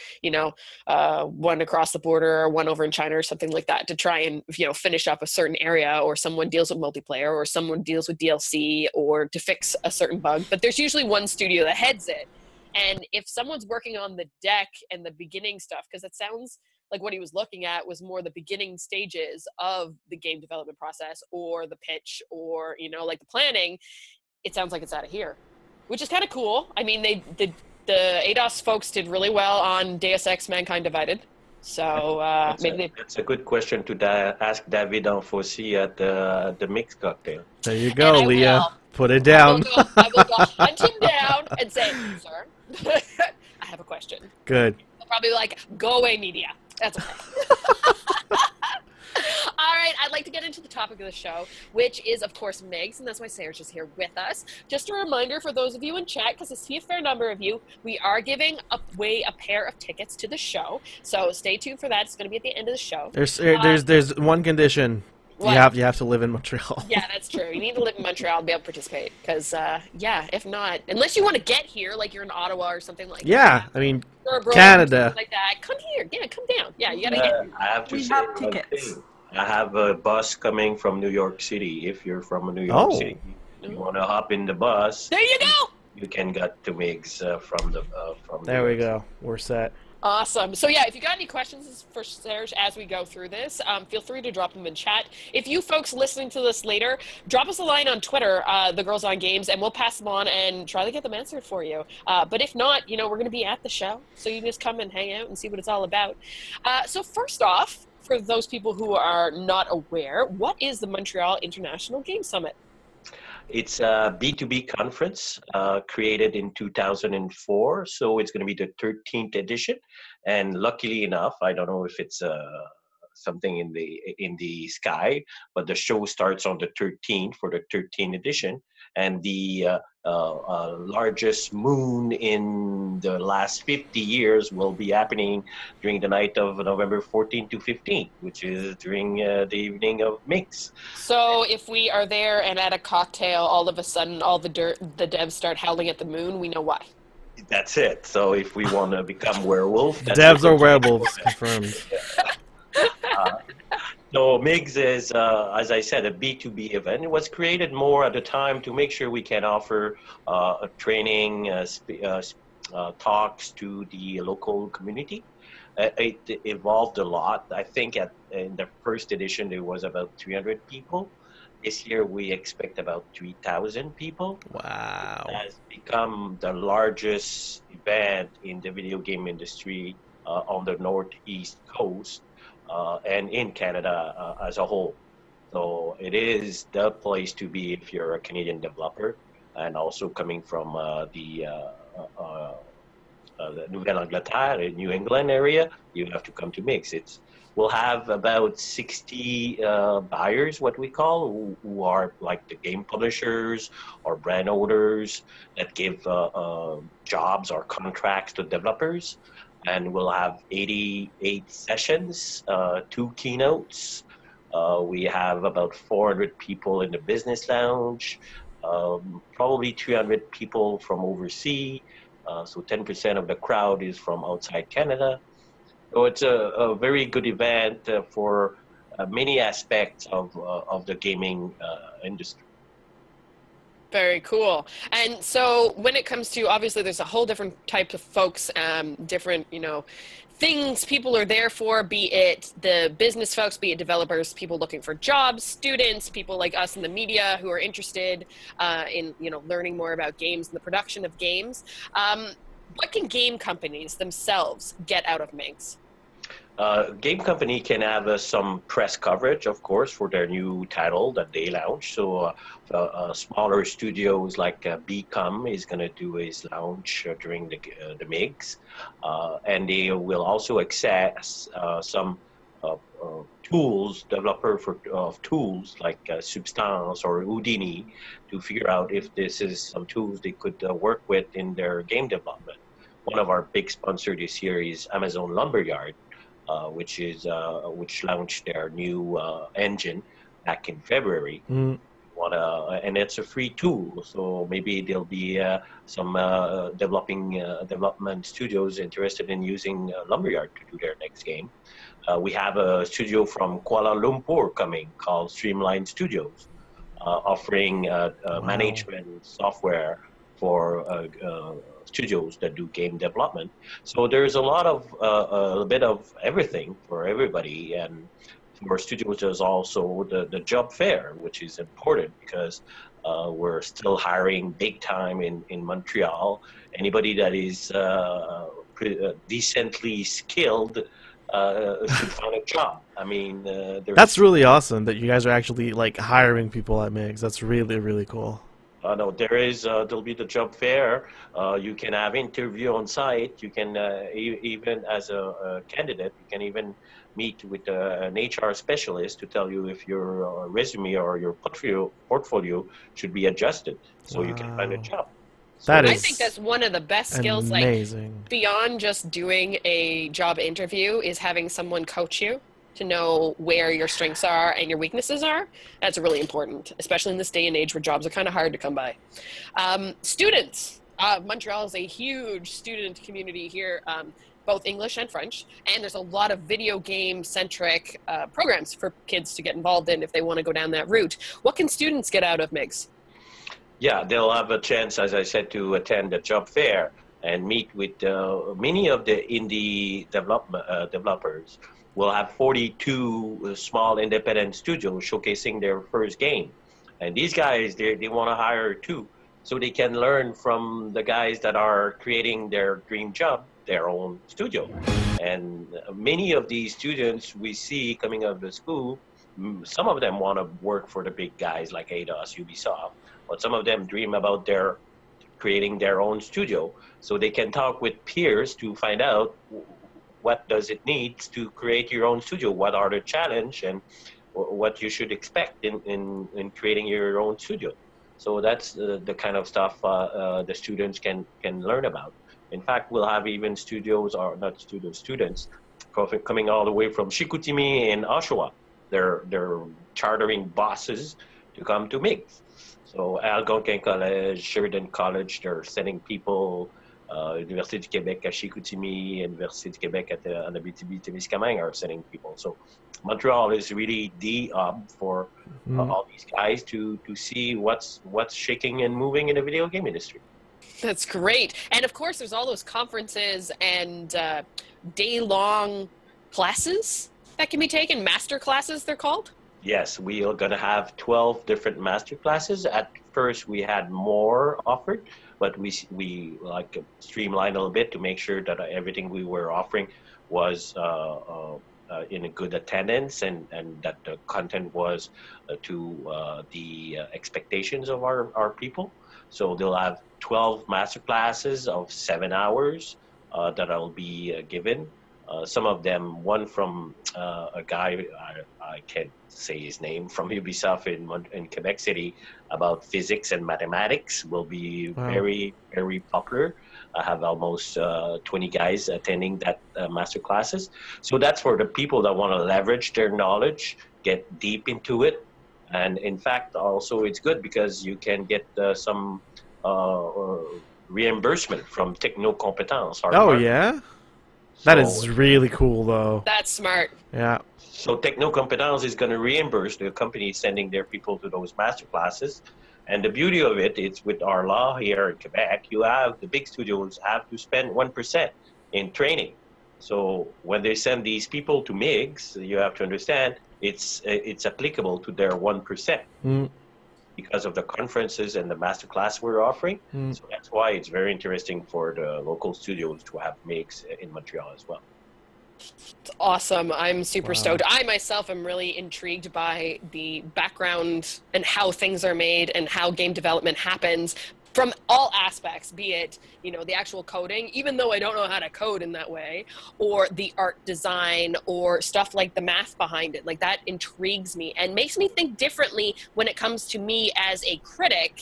one across the border or one over in China or something like that to try and, finish up a certain area, or someone deals with multiplayer, or someone deals with DLC, or to fix a certain bug. But there's usually one studio that heads it. And if someone's working on the deck and the beginning stuff, because it sounds like what he was looking at was more the beginning stages of the game development process, or the pitch, or, like the planning, it sounds like it's out of here, which is kind of cool. I mean, the Eidos folks did really well on Deus Ex Mankind Divided. So that's a good question to ask David Anfossi at the Mix Cocktail. There you go, Leah. Put it down. I will go hunt him down and say, sir, I have a question. Good. He'll probably be like, go away, media. That's okay. All right, I'd like to get into the topic of the show, which is, of course, MIGS, and that's why Serge is here with us. Just a reminder for those of you in chat, because I see a fair number of you, we are giving away a pair of tickets to the show, so stay tuned for that. It's going to be at the end of the show. There's one condition. What? You have to live in Montreal. Yeah, that's true. You need to live in Montreal to be able to participate. Because, if not, unless you want to get here, like you're in Ottawa or something like that. Yeah, I mean, Canada. Like that. Come here. Yeah, come down. Yeah, you got to get here. I have to say tickets. I have a bus coming from New York City. If you're from New York City, you want to hop in the bus. There you go. You can get to MIGS from the. There we go. We're set. Awesome. So yeah, if you got any questions for Serge as we go through this, feel free to drop them in chat. If you folks listening to this later, drop us a line on Twitter, The Girls on Games, and we'll pass them on and try to get them answered for you. But if not, we're going to be at the show, so you can just come and hang out and see what it's all about. So first off, for those people who are not aware, what is the Montreal International Game Summit? It's a B2B conference created in 2004, so it's going to be the 13th edition. And luckily enough, I don't know if it's something in the sky, but the show starts on the 13th for the 13th edition. And the largest moon in the last 50 years will be happening during the night of November 14th to 15th, which is during the evening of MIGS. So if we are there and at a cocktail, all of a sudden all the devs start howling at the moon, we know why. That's it. So if we want to become werewolf... Devs are werewolves, confirmed. So MIGS is, as I said, a B2B event. It was created more at the time to make sure we can offer training, talks to the local community. It evolved a lot. I think in the first edition there was about 300 people. This year we expect about 3,000 people. Wow. It has become the largest event in the video game industry on the Northeast Coast. And in Canada as a whole. So it is the place to be if you're a Canadian developer, and also coming from the Nouvelle-Angleterre, New England area, you have to come to MIGS. We'll have about 60 buyers, what we call, who are like the game publishers or brand owners that give jobs or contracts to developers. and we'll have 88 sessions, 2 keynotes. We have about 400 people in the business lounge, probably 300 people from overseas. So 10% of the crowd is from outside Canada. So it's a very good event for many aspects of the gaming industry. Very cool. And so when it comes to, obviously there's a whole different type of folks, different, things people are there for, be it the business folks, be it developers, people looking for jobs, students, people like us in the media who are interested in, learning more about games and the production of games. What can game companies themselves get out of MIGS? Game company can have some press coverage, of course, for their new title that they launch. So smaller studios like Become is going to do his launch during the MIGS. And they will also access some tools, developer of tools like Substance or Houdini, to figure out if this is some tools they could work with in their game development. One of our big sponsors this year is Amazon Lumberyard, which launched their new engine back in February. And it's a free tool, so maybe there'll be some development studios interested in using Lumberyard to do their next game. We have a studio from Kuala Lumpur coming called Streamline Studios, offering management software for studios that do game development. So there's a lot of a bit of everything for everybody. And for studios, there's also the job fair, which is important because we're still hiring big time in Montreal. Anybody that is decently skilled should find a job. I mean, that's really awesome that you guys are actually hiring people at MIGS. That's really, really cool. No, there'll be the job fair. You can have interview on site. You can even as a candidate, you can even meet with an HR specialist to tell you if your resume or your portfolio should be adjusted so you can find a job. So I think that's one of the best skills, amazing. Beyond just doing a job interview, is having someone coach you to know where your strengths are and your weaknesses are. That's really important, especially in this day and age where jobs are kind of hard to come by. Students. Montreal is a huge student community here, both English and French, and there's a lot of video game-centric programs for kids to get involved in if they want to go down that route. What can students get out of MIGS? Yeah, they'll have a chance, as I said, to attend the job fair and meet with many of the indie developers. We'll have 42 small independent studios showcasing their first game. And these guys, they want to hire too, so they can learn from the guys that are creating their dream job, their own studio. And many of these students we see coming out of the school, some of them want to work for the big guys like Eidos, Ubisoft, but some of them dream about creating their own studio, so they can talk with peers to find out what does it need to create your own studio, what are the challenge, and what you should expect in creating your own studio. So that's the kind of stuff the students can learn about. In fact, we'll have even students coming all the way from Chicoutimi and Oshawa. They're chartering buses to come to MIGS. So Algonquin College, Sheridan College, they're sending people. Université du Québec à Chicoutimi, Université du Québec at Abitibi-Témiscamingue are sending people. So Montreal is really the hub for all these guys to see what's shaking and moving in the video game industry. That's great. And of course, there's all those conferences and day-long classes that can be taken, master classes they're called? Yes, we are going to have 12 different master classes. At first, we had more offered, but we streamlined a little bit to make sure that everything we were offering was in a good attendance and that the content was to the expectations of our people. So they'll have 12 master classes of 7 hours that will be given. Some of them, one from a guy, I can't say his name, from Ubisoft in Quebec City about physics and mathematics will be very, very popular. I have almost 20 guys attending that master classes. So that's for the people that want to leverage their knowledge, get deep into it. And in fact, also it's good because you can get some reimbursement from Technocompetence. Oh, yeah? That is really cool, though. That's smart. Yeah. So Technocompetence is going to reimburse the company sending their people to those master classes. And the beauty of it, it's with our law here in Quebec, the big studios have to spend 1% in training. So when they send these people to MIGS, you have to understand it's applicable to their 1%. Because of the conferences and the master class we're offering. So that's why it's very interesting for the local studios to have MIGS in Montreal as well. It's awesome. I'm super stoked. I myself am really intrigued by the background and how things are made and how game development happens from all aspects, be it, the actual coding, even though I don't know how to code in that way, or the art design or stuff like the math behind it. Like, that intrigues me and makes me think differently when it comes to me as a critic,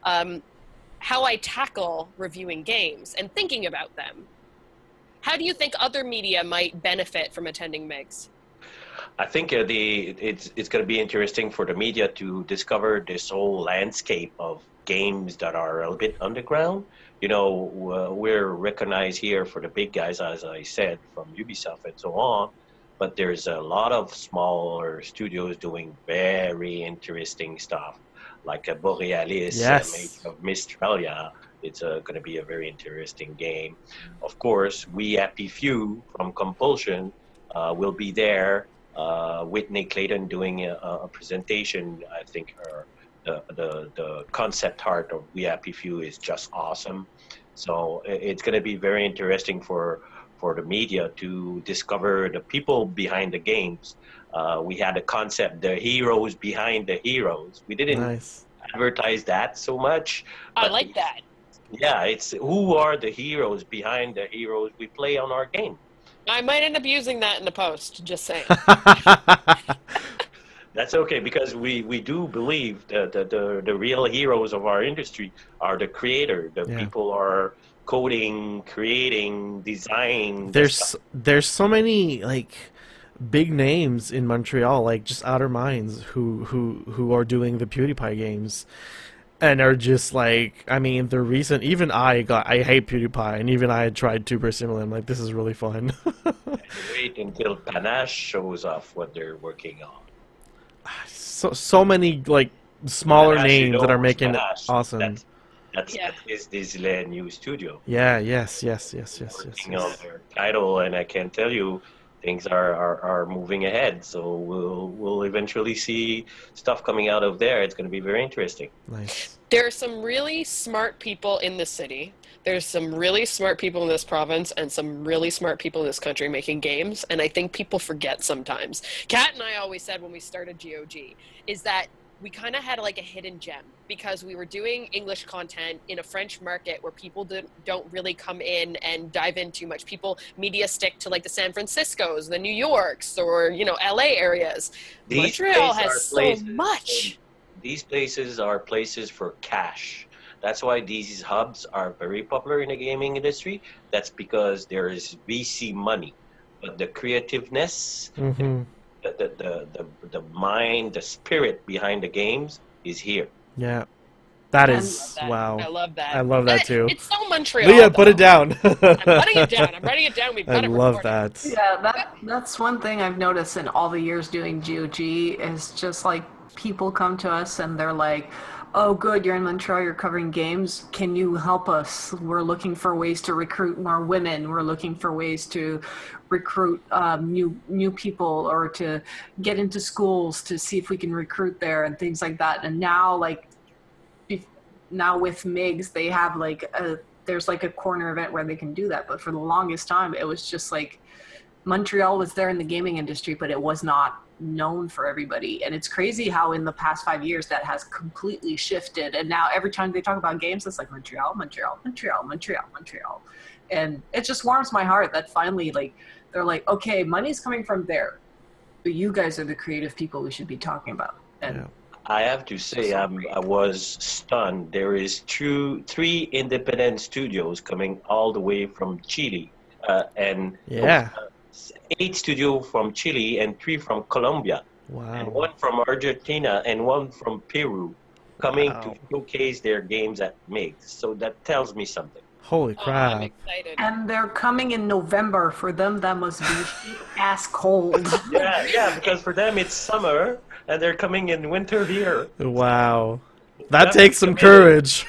how I tackle reviewing games and thinking about them. How do you think other media might benefit from attending MIGS? I think it's going to be interesting for the media to discover this whole landscape of games that are a little bit underground. We're recognized here for the big guys, as I said, from Ubisoft and so on, but there's a lot of smaller studios doing very interesting stuff, like a Borealis, yes. Made of Mistralia. It's going to be a very interesting game. Of course, We Happy Few from Compulsion will be there. Whitney Clayton doing a presentation. I think the concept art of We Happy Few is just awesome. So it's going to be very interesting for the media to discover the people behind the games. We had a concept, the heroes behind the heroes. We didn't advertise that so much. I like that. Yeah, it's who are the heroes behind the heroes we play on our game. I might end up using that in the post, just saying. That's okay, because we do believe that the real heroes of our industry are the creator. The people are coding, creating, designing. There's so many big names in Montreal, like just Outer Minds, who are doing the PewDiePie games. And are just the recent, even I hate PewDiePie, and even I had tried Tuber Simulator. I'm like, this is really fun. Wait until Panache shows off what they're working on. So many smaller Panache, names that are making Panache. Awesome. That's Disneyland new studio. Yeah. Yes. Working on their title, and I can tell you, things are moving ahead, so we'll eventually see stuff coming out of there. It's going to be very interesting. Nice. There are some really smart people in this city. There's some really smart people in this province and some really smart people in this country making games, and I think people forget sometimes. Kat and I always said when we started GOG is that we kind of had a hidden gem because we were doing English content in a French market where people don't really come in and dive in too much. Media stick to the San Franciscos, the New Yorks, or, LA areas. Montreal has so much. These places are places for cash. That's why these hubs are very popular in the gaming industry. That's because there is VC money. But the creativeness, the mind, the spirit behind the games is here. Yeah. That is, wow. I love that. I love that too. It's so Montreal. Leah, put it down. I'm putting it down. I'm writing it down. We've got I it love recorded. that. Yeah, that's one thing I've noticed in all the years doing GOG is just people come to us and they're like, oh, good, you're in Montreal, you're covering games. Can you help us? We're looking for ways to recruit more women. We're looking for ways to recruit new people or to get into schools to see if we can recruit there and things like that. And now, now with MIGS, they have there's a corner event where they can do that. But for the longest time, it was just Montreal was there in the gaming industry, but it was not known for everybody. And it's crazy how in the past 5 years that has completely shifted. And now every time they talk about games, it's Montreal. And it just warms my heart that finally they're okay, money's coming from there, but you guys are the creative people we should be talking about. And I have to say, I was stunned. There is three independent studios coming all the way from Chile, and Yeah. 8 studios from Chile and 3 from Colombia, and Wow. 1 from Argentina and 1 from Peru, coming to Wow. showcase their games at MIGS. So that tells me something. Holy I'm crap. excited. And they're coming in November. For them, that must be ass cold. Yeah, because for them it's summer and they're coming in winter here. Wow. That That takes some must be amazing. courage.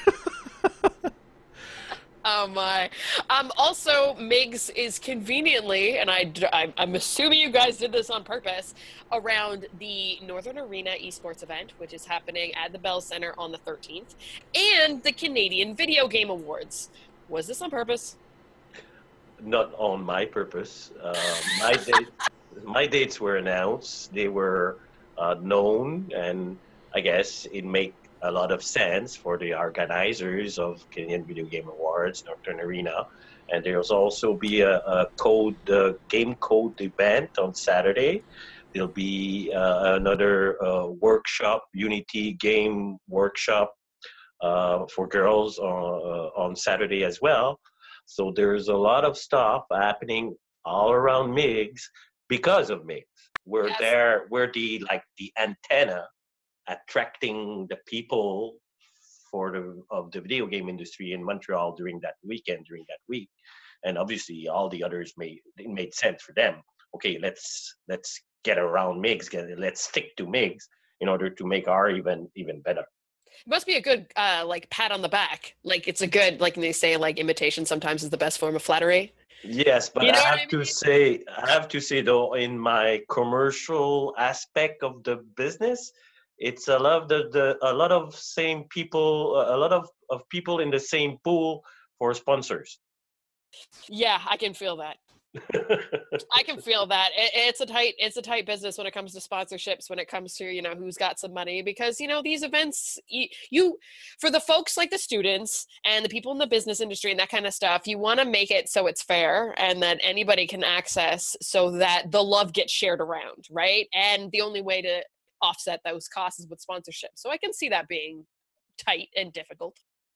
Oh my. Also, MIGS is conveniently, and I'm assuming you guys did this on purpose, around the Northern Arena esports event, which is happening at the Bell Center on the 13th, and the Canadian Video Game Awards. Was this on purpose? Not on my purpose. My dates were announced. They were known, and I guess it make a lot of sense for the organizers of Canadian Video Game Awards, Northern Arena. And there'll also be a game code event on Saturday. There'll be another workshop, Unity game workshop for girls on Saturday as well. So there's a lot of stuff happening all around MIGS because of MIGS. We're Yes. there. We're the antenna attracting the people of the video game industry in Montreal during that week, and obviously all the others it made sense for them. Okay, let's get around MIGS. Let's stick to MIGS in order to make our event even better. It must be a good pat on the back. Like it's a good, like they say, like imitation sometimes is the best form of flattery. Yes, but You know I what have I to mean? say though, in my commercial aspect of the business, it's a lot of a lot of same people, a lot of people in the same pool for sponsors. Yeah, I can feel that. I can feel that. It's a tight business when it comes to sponsorships, when it comes to, who's got some money, because, these events, you for the folks like the students and the people in the business industry and that kind of stuff, you want to make it so it's fair and that anybody can access so that the love gets shared around, right? And the only way to offset those costs is with sponsorship. So I can see that being tight and difficult.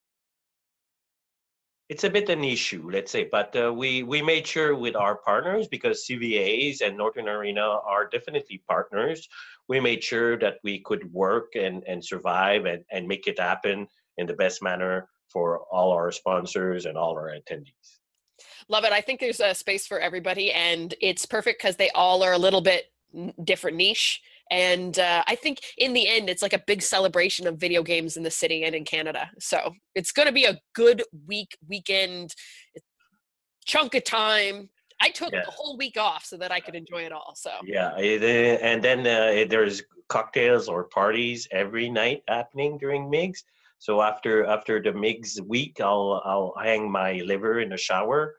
It's a bit an issue, let's say, but we made sure with our partners, because CVAs and Northern Arena are definitely partners. We made sure that we could work and survive and make it happen in the best manner for all our sponsors and all our attendees. Love it. I think there's a space for everybody, and it's perfect because they all are a little bit different niche. And I think in the end, it's like a big celebration of video games in the city and in Canada. So it's going to be a good weekend, chunk of time. I took the whole week off so that I could enjoy it all. So yeah, and then there's cocktails or parties every night happening during MIGS. So after the MIGS week, I'll hang my liver in the shower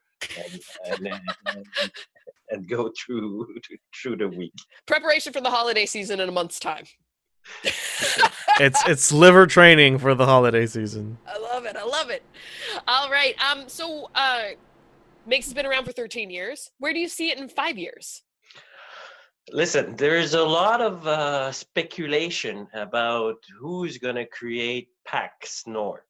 and go through the week. Preparation for the holiday season in a month's time. It's liver training for the holiday season. I love it. All right. So MIGS has been around for 13 years. Where do you see it in 5 years? Listen, there's a lot of speculation about who's going to create PAX North.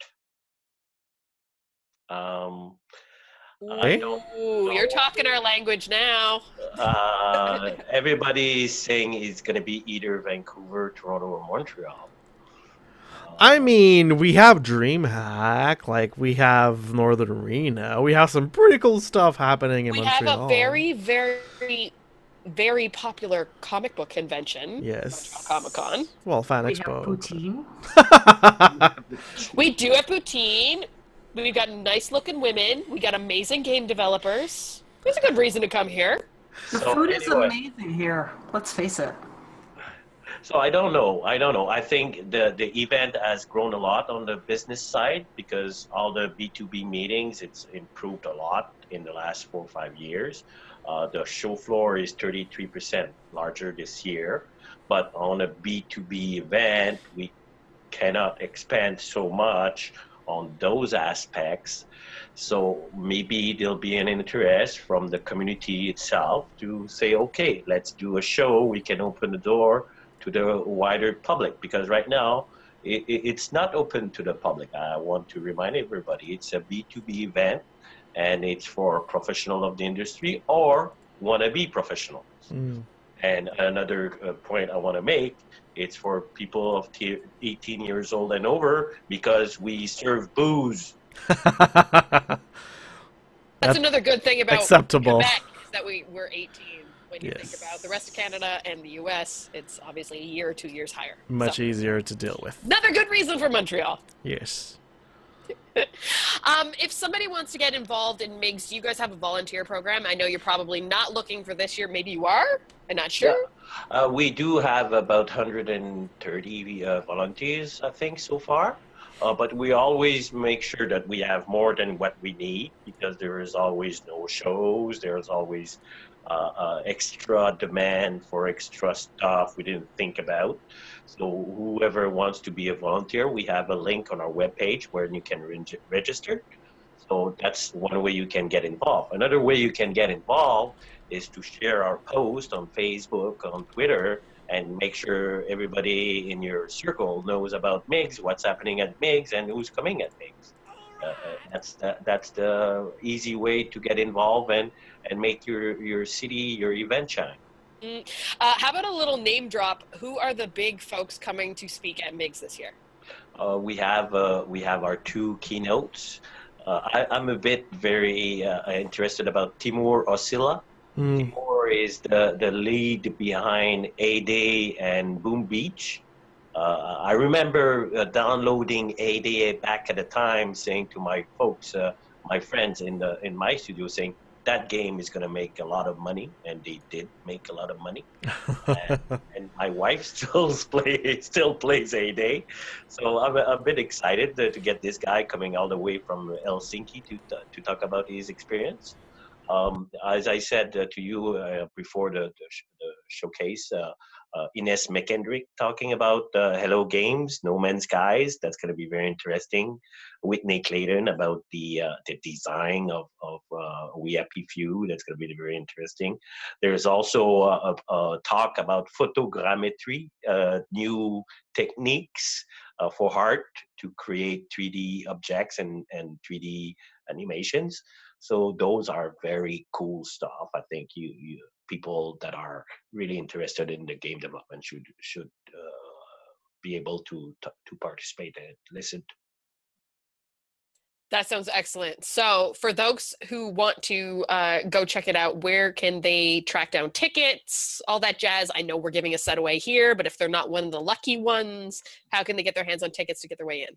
I don't know. You're talking our language now. Everybody's saying it's going to be either Vancouver, Toronto, or Montreal. I mean, we have DreamHack, like we have Northern Arena. We have some pretty cool stuff happening in Montreal. We have a very, very, very popular comic book convention. Yes. Montreal Comic-Con. Well, Fan We Expo. have poutine. We do have poutine. We've got nice looking women. We got amazing game developers. There's a good reason to come here. The So food is anyway. amazing here. Let's face it. So I don't know. I think the event has grown a lot on the business side because all the B2B meetings, it's improved a lot in the last 4 or 5 years. The show floor is 33% larger this year, but on a B2B event, we cannot expand so much on those aspects. So maybe there'll be an interest from the community itself to say, okay, let's do a show. We can open the door to the wider public, because right now it's not open to the public. I want to remind everybody it's a B2B event, and it's for professional of the industry or wannabe professionals. And another point I want to make, it's for people of 18 years old and over, because we serve booze. That's another good thing about acceptable. Quebec, is that we're 18. When you think about the rest of Canada and the U.S., it's obviously a year or 2 years higher. Much easier to deal with. Another good reason for Montreal. Yes. If somebody wants to get involved in MIGS, do you guys have a volunteer program? I know you're probably not looking for this year. Maybe you are? I'm not sure. Yeah. We do have about 130 volunteers, I think, so far. But we always make sure that we have more than what we need, because there is always no shows. There's always extra demand for extra stuff we didn't think about. So whoever wants to be a volunteer, we have a link on our webpage where you can register. So that's one way you can get involved. Another way you can get involved is to share our post on Facebook, on Twitter, and make sure everybody in your circle knows about MIGS, what's happening at MIGS, and who's coming at MIGS. That's the easy way to get involved and make your city, your event shine. How about a little name drop? Who are the big folks coming to speak at MIGS this year? We have our two keynotes. I'm a bit very interested about Timur Osila. Timur is the lead behind A-Day and Boom Beach. I remember downloading A-Day back at the time, saying to my folks, my friends in my studio, saying that game is going to make a lot of money, and they did make a lot of money. and my wife still plays A-Day, so I'm a bit excited to get this guy coming all the way from Helsinki to talk about his experience. As I said to you before the showcase, Ines McKendrick talking about Hello Games, No Man's Skies. That's going to be very interesting. Whitney Clayton about the design of We Happy Few. That's going to be very interesting. There's also a talk about photogrammetry, new techniques for art to create 3D objects and 3D animations. So those are very cool stuff. I think you people that are really interested in the game development should be able to participate and listen. That sounds excellent. So for those who want to go check it out, where can they track down tickets, all that jazz? I know we're giving a set away here, but if they're not one of the lucky ones, how can they get their hands on tickets to get their way in?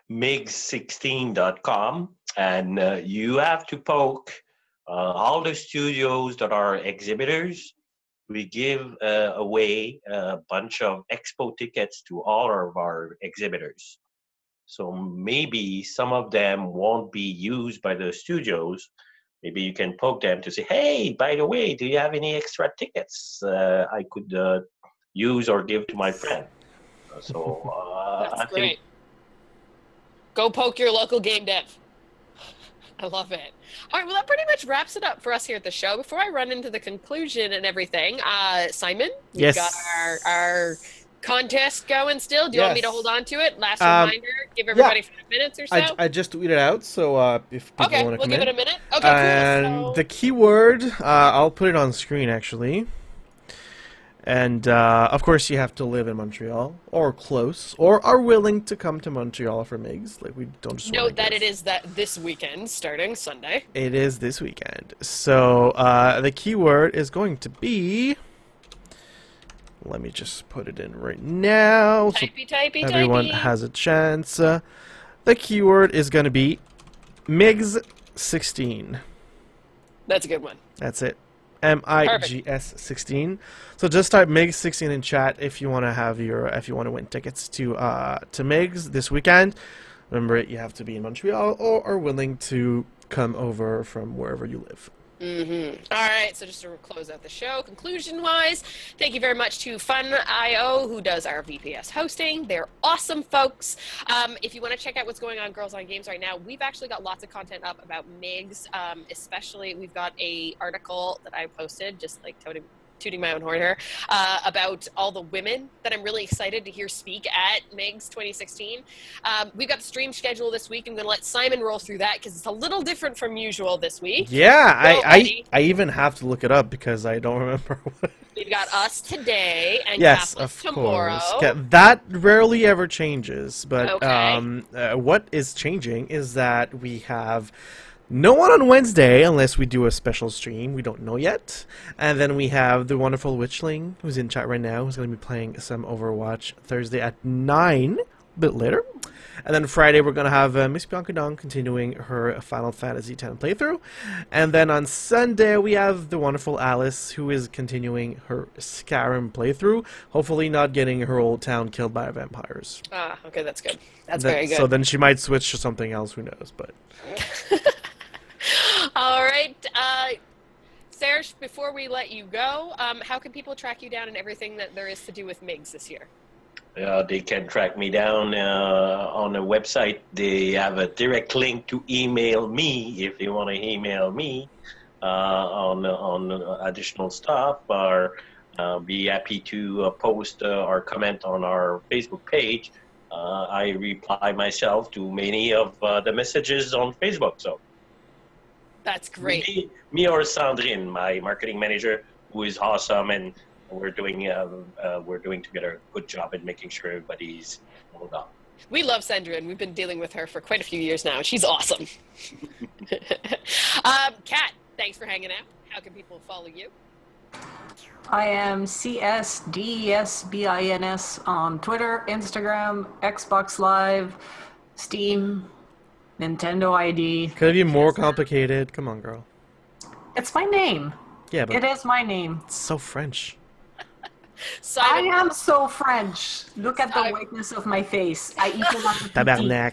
MIGS16.com, and you have to poke all the studios that are exhibitors. We give away a bunch of expo tickets to all of our exhibitors. So maybe some of them won't be used by the studios. Maybe you can poke them to say, hey, by the way, do you have any extra tickets I could use or give to my friend? So That's I great. think. Go poke your local game dev. I love it. All right, well, that pretty much wraps it up for us here at the show. Before I run into the conclusion and everything, Simon, yes, we've got our contest going still. Do you want me to hold on to it? Last reminder, give everybody 5 minutes or so. I just tweeted out, so if people want to we'll come give in. it a minute. Okay, and cool. So... the keyword, I'll put it on screen actually. And of course, you have to live in Montreal or close, or are willing to come to Montreal for MIGS. Like, we don't just note that it is this weekend, starting Sunday. It is this weekend. So the keyword is going to be. Let me just put it in right now, so Typey. everyone has a chance. The keyword is going to be MIGS 16. That's a good one. That's it. MIGS 16. So just type MIGS 16 in chat if you want to win tickets to MIGS this weekend. Remember, you have to be in Montreal or are willing to come over from wherever you live. Mm-hmm. All right, so just to close out the show, conclusion-wise, thank you very much to Fun.io, who does our VPS hosting. They're awesome folks. If you want to check out what's going on Girls on Games right now, we've actually got lots of content up about MIGS, especially we've got a article that I posted, just like Tony tooting my own horn here, about all the women that I'm really excited to hear speak at MIGS 2016. We've got the stream schedule this week. I'm going to let Simon roll through that because it's a little different from usual this week. Yeah, I even have to look it up because I don't remember what. We've got us today and Yes, Catholic of tomorrow. course. That rarely ever changes, but Okay. what is changing is that we have no one on Wednesday unless we do a special stream. We don't know yet. And then we have the wonderful Witchling, who's in chat right now, who's going to be playing some Overwatch Thursday at 9, a bit later. And then Friday we're going to have Miss Bianca Dong continuing her Final Fantasy X playthrough. And then on Sunday we have the wonderful Alice, who is continuing her Skyrim playthrough, hopefully not getting her old town killed by vampires. Okay, that's good. That's very good. So then she might switch to something else, who knows, but... All right. Serge, before we let you go, how can people track you down and everything that there is to do with MIGS this year? They can track me down on the website. They have a direct link to email me if they want to email me on additional stuff, or be happy to post or comment on our Facebook page. I reply myself to many of the messages on Facebook. So that's great. Me or Sandrine, my marketing manager, who is awesome, and we're doing together a good job in making sure everybody's rolled up. We love Sandra, and we've been dealing with her for quite a few years now. She's awesome. Kat, thanks for hanging out. How can people follow you? I am CSDESBINS on Twitter, Instagram, Xbox Live, Steam, Nintendo ID. Could it be more complicated? Come on, girl. It's my name. Yeah, but It is my name. it's so French. I am so French. Look at the whiteness of my face. I eat a lot of Tabarnak.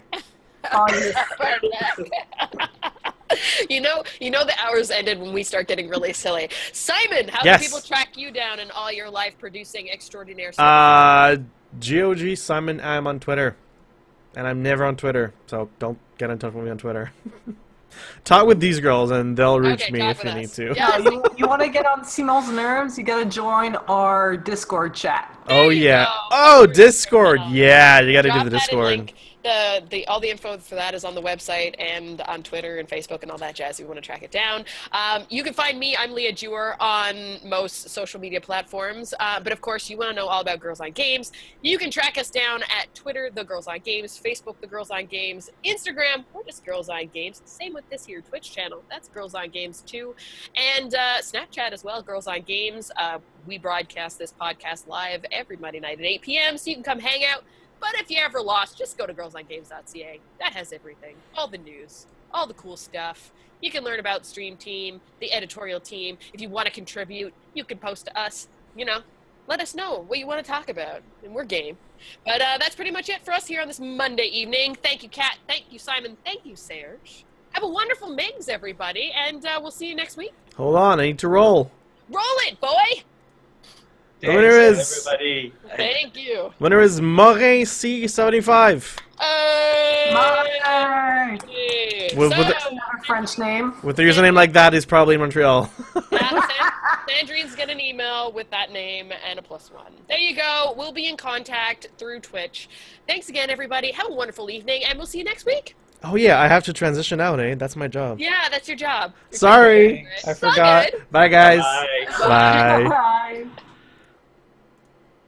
You know the hours ended when we start getting really silly. Simon, how Yes. can people track you down in all your life producing extraordinaire stuff? GOG Simon, I'm on Twitter. And I'm never on Twitter, so don't get in touch with me on Twitter. Talk with these girls and they'll reach Okay, me talk if with you us. need to. Yeah. you want to get on Simon's nerves? You got to join our Discord chat. Oh, you yeah. go. Oh, Discord. Yeah, you gotta Drop do the that in Discord. link. All the info for that is on the website and on Twitter and Facebook and all that jazz if you want to track it down. You can find me, I'm Leah Dewar, on most social media platforms. But of course, you want to know all about Girls on Games. You can track us down at Twitter, The Girls on Games, Facebook, The Girls on Games, Instagram, or just Girls on Games. Same with this here Twitch channel. That's Girls on Games too. And Snapchat as well, Girls on Games. We broadcast this podcast live every Monday night at 8 p.m. so you can come hang out. But if you ever lost, just go to girlsongames.ca. That has everything. All the news, all the cool stuff. You can learn about Stream Team, the editorial team. If you want to contribute, you can post to us. Let us know what you want to talk about, and we're game. But that's pretty much it for us here on this Monday evening. Thank you, Kat. Thank you, Simon. Thank you, Serge. Have a wonderful MIGS, everybody, and we'll see you next week. Hold on, I need to roll. Roll it, boy! The winner is... everybody. Thank you. Winner is Morin C75. Mother! With Another French name. a username like that, he's probably in Montreal. Sandrine's got an email with that name and a +1. There you go. We'll be in contact through Twitch. Thanks again, everybody. Have a wonderful evening, and we'll see you next week. Oh yeah, I have to transition out, eh? That's my job. Yeah, that's your job. Sorry, I It's all forgot. good. Bye, guys. Bye. Bye.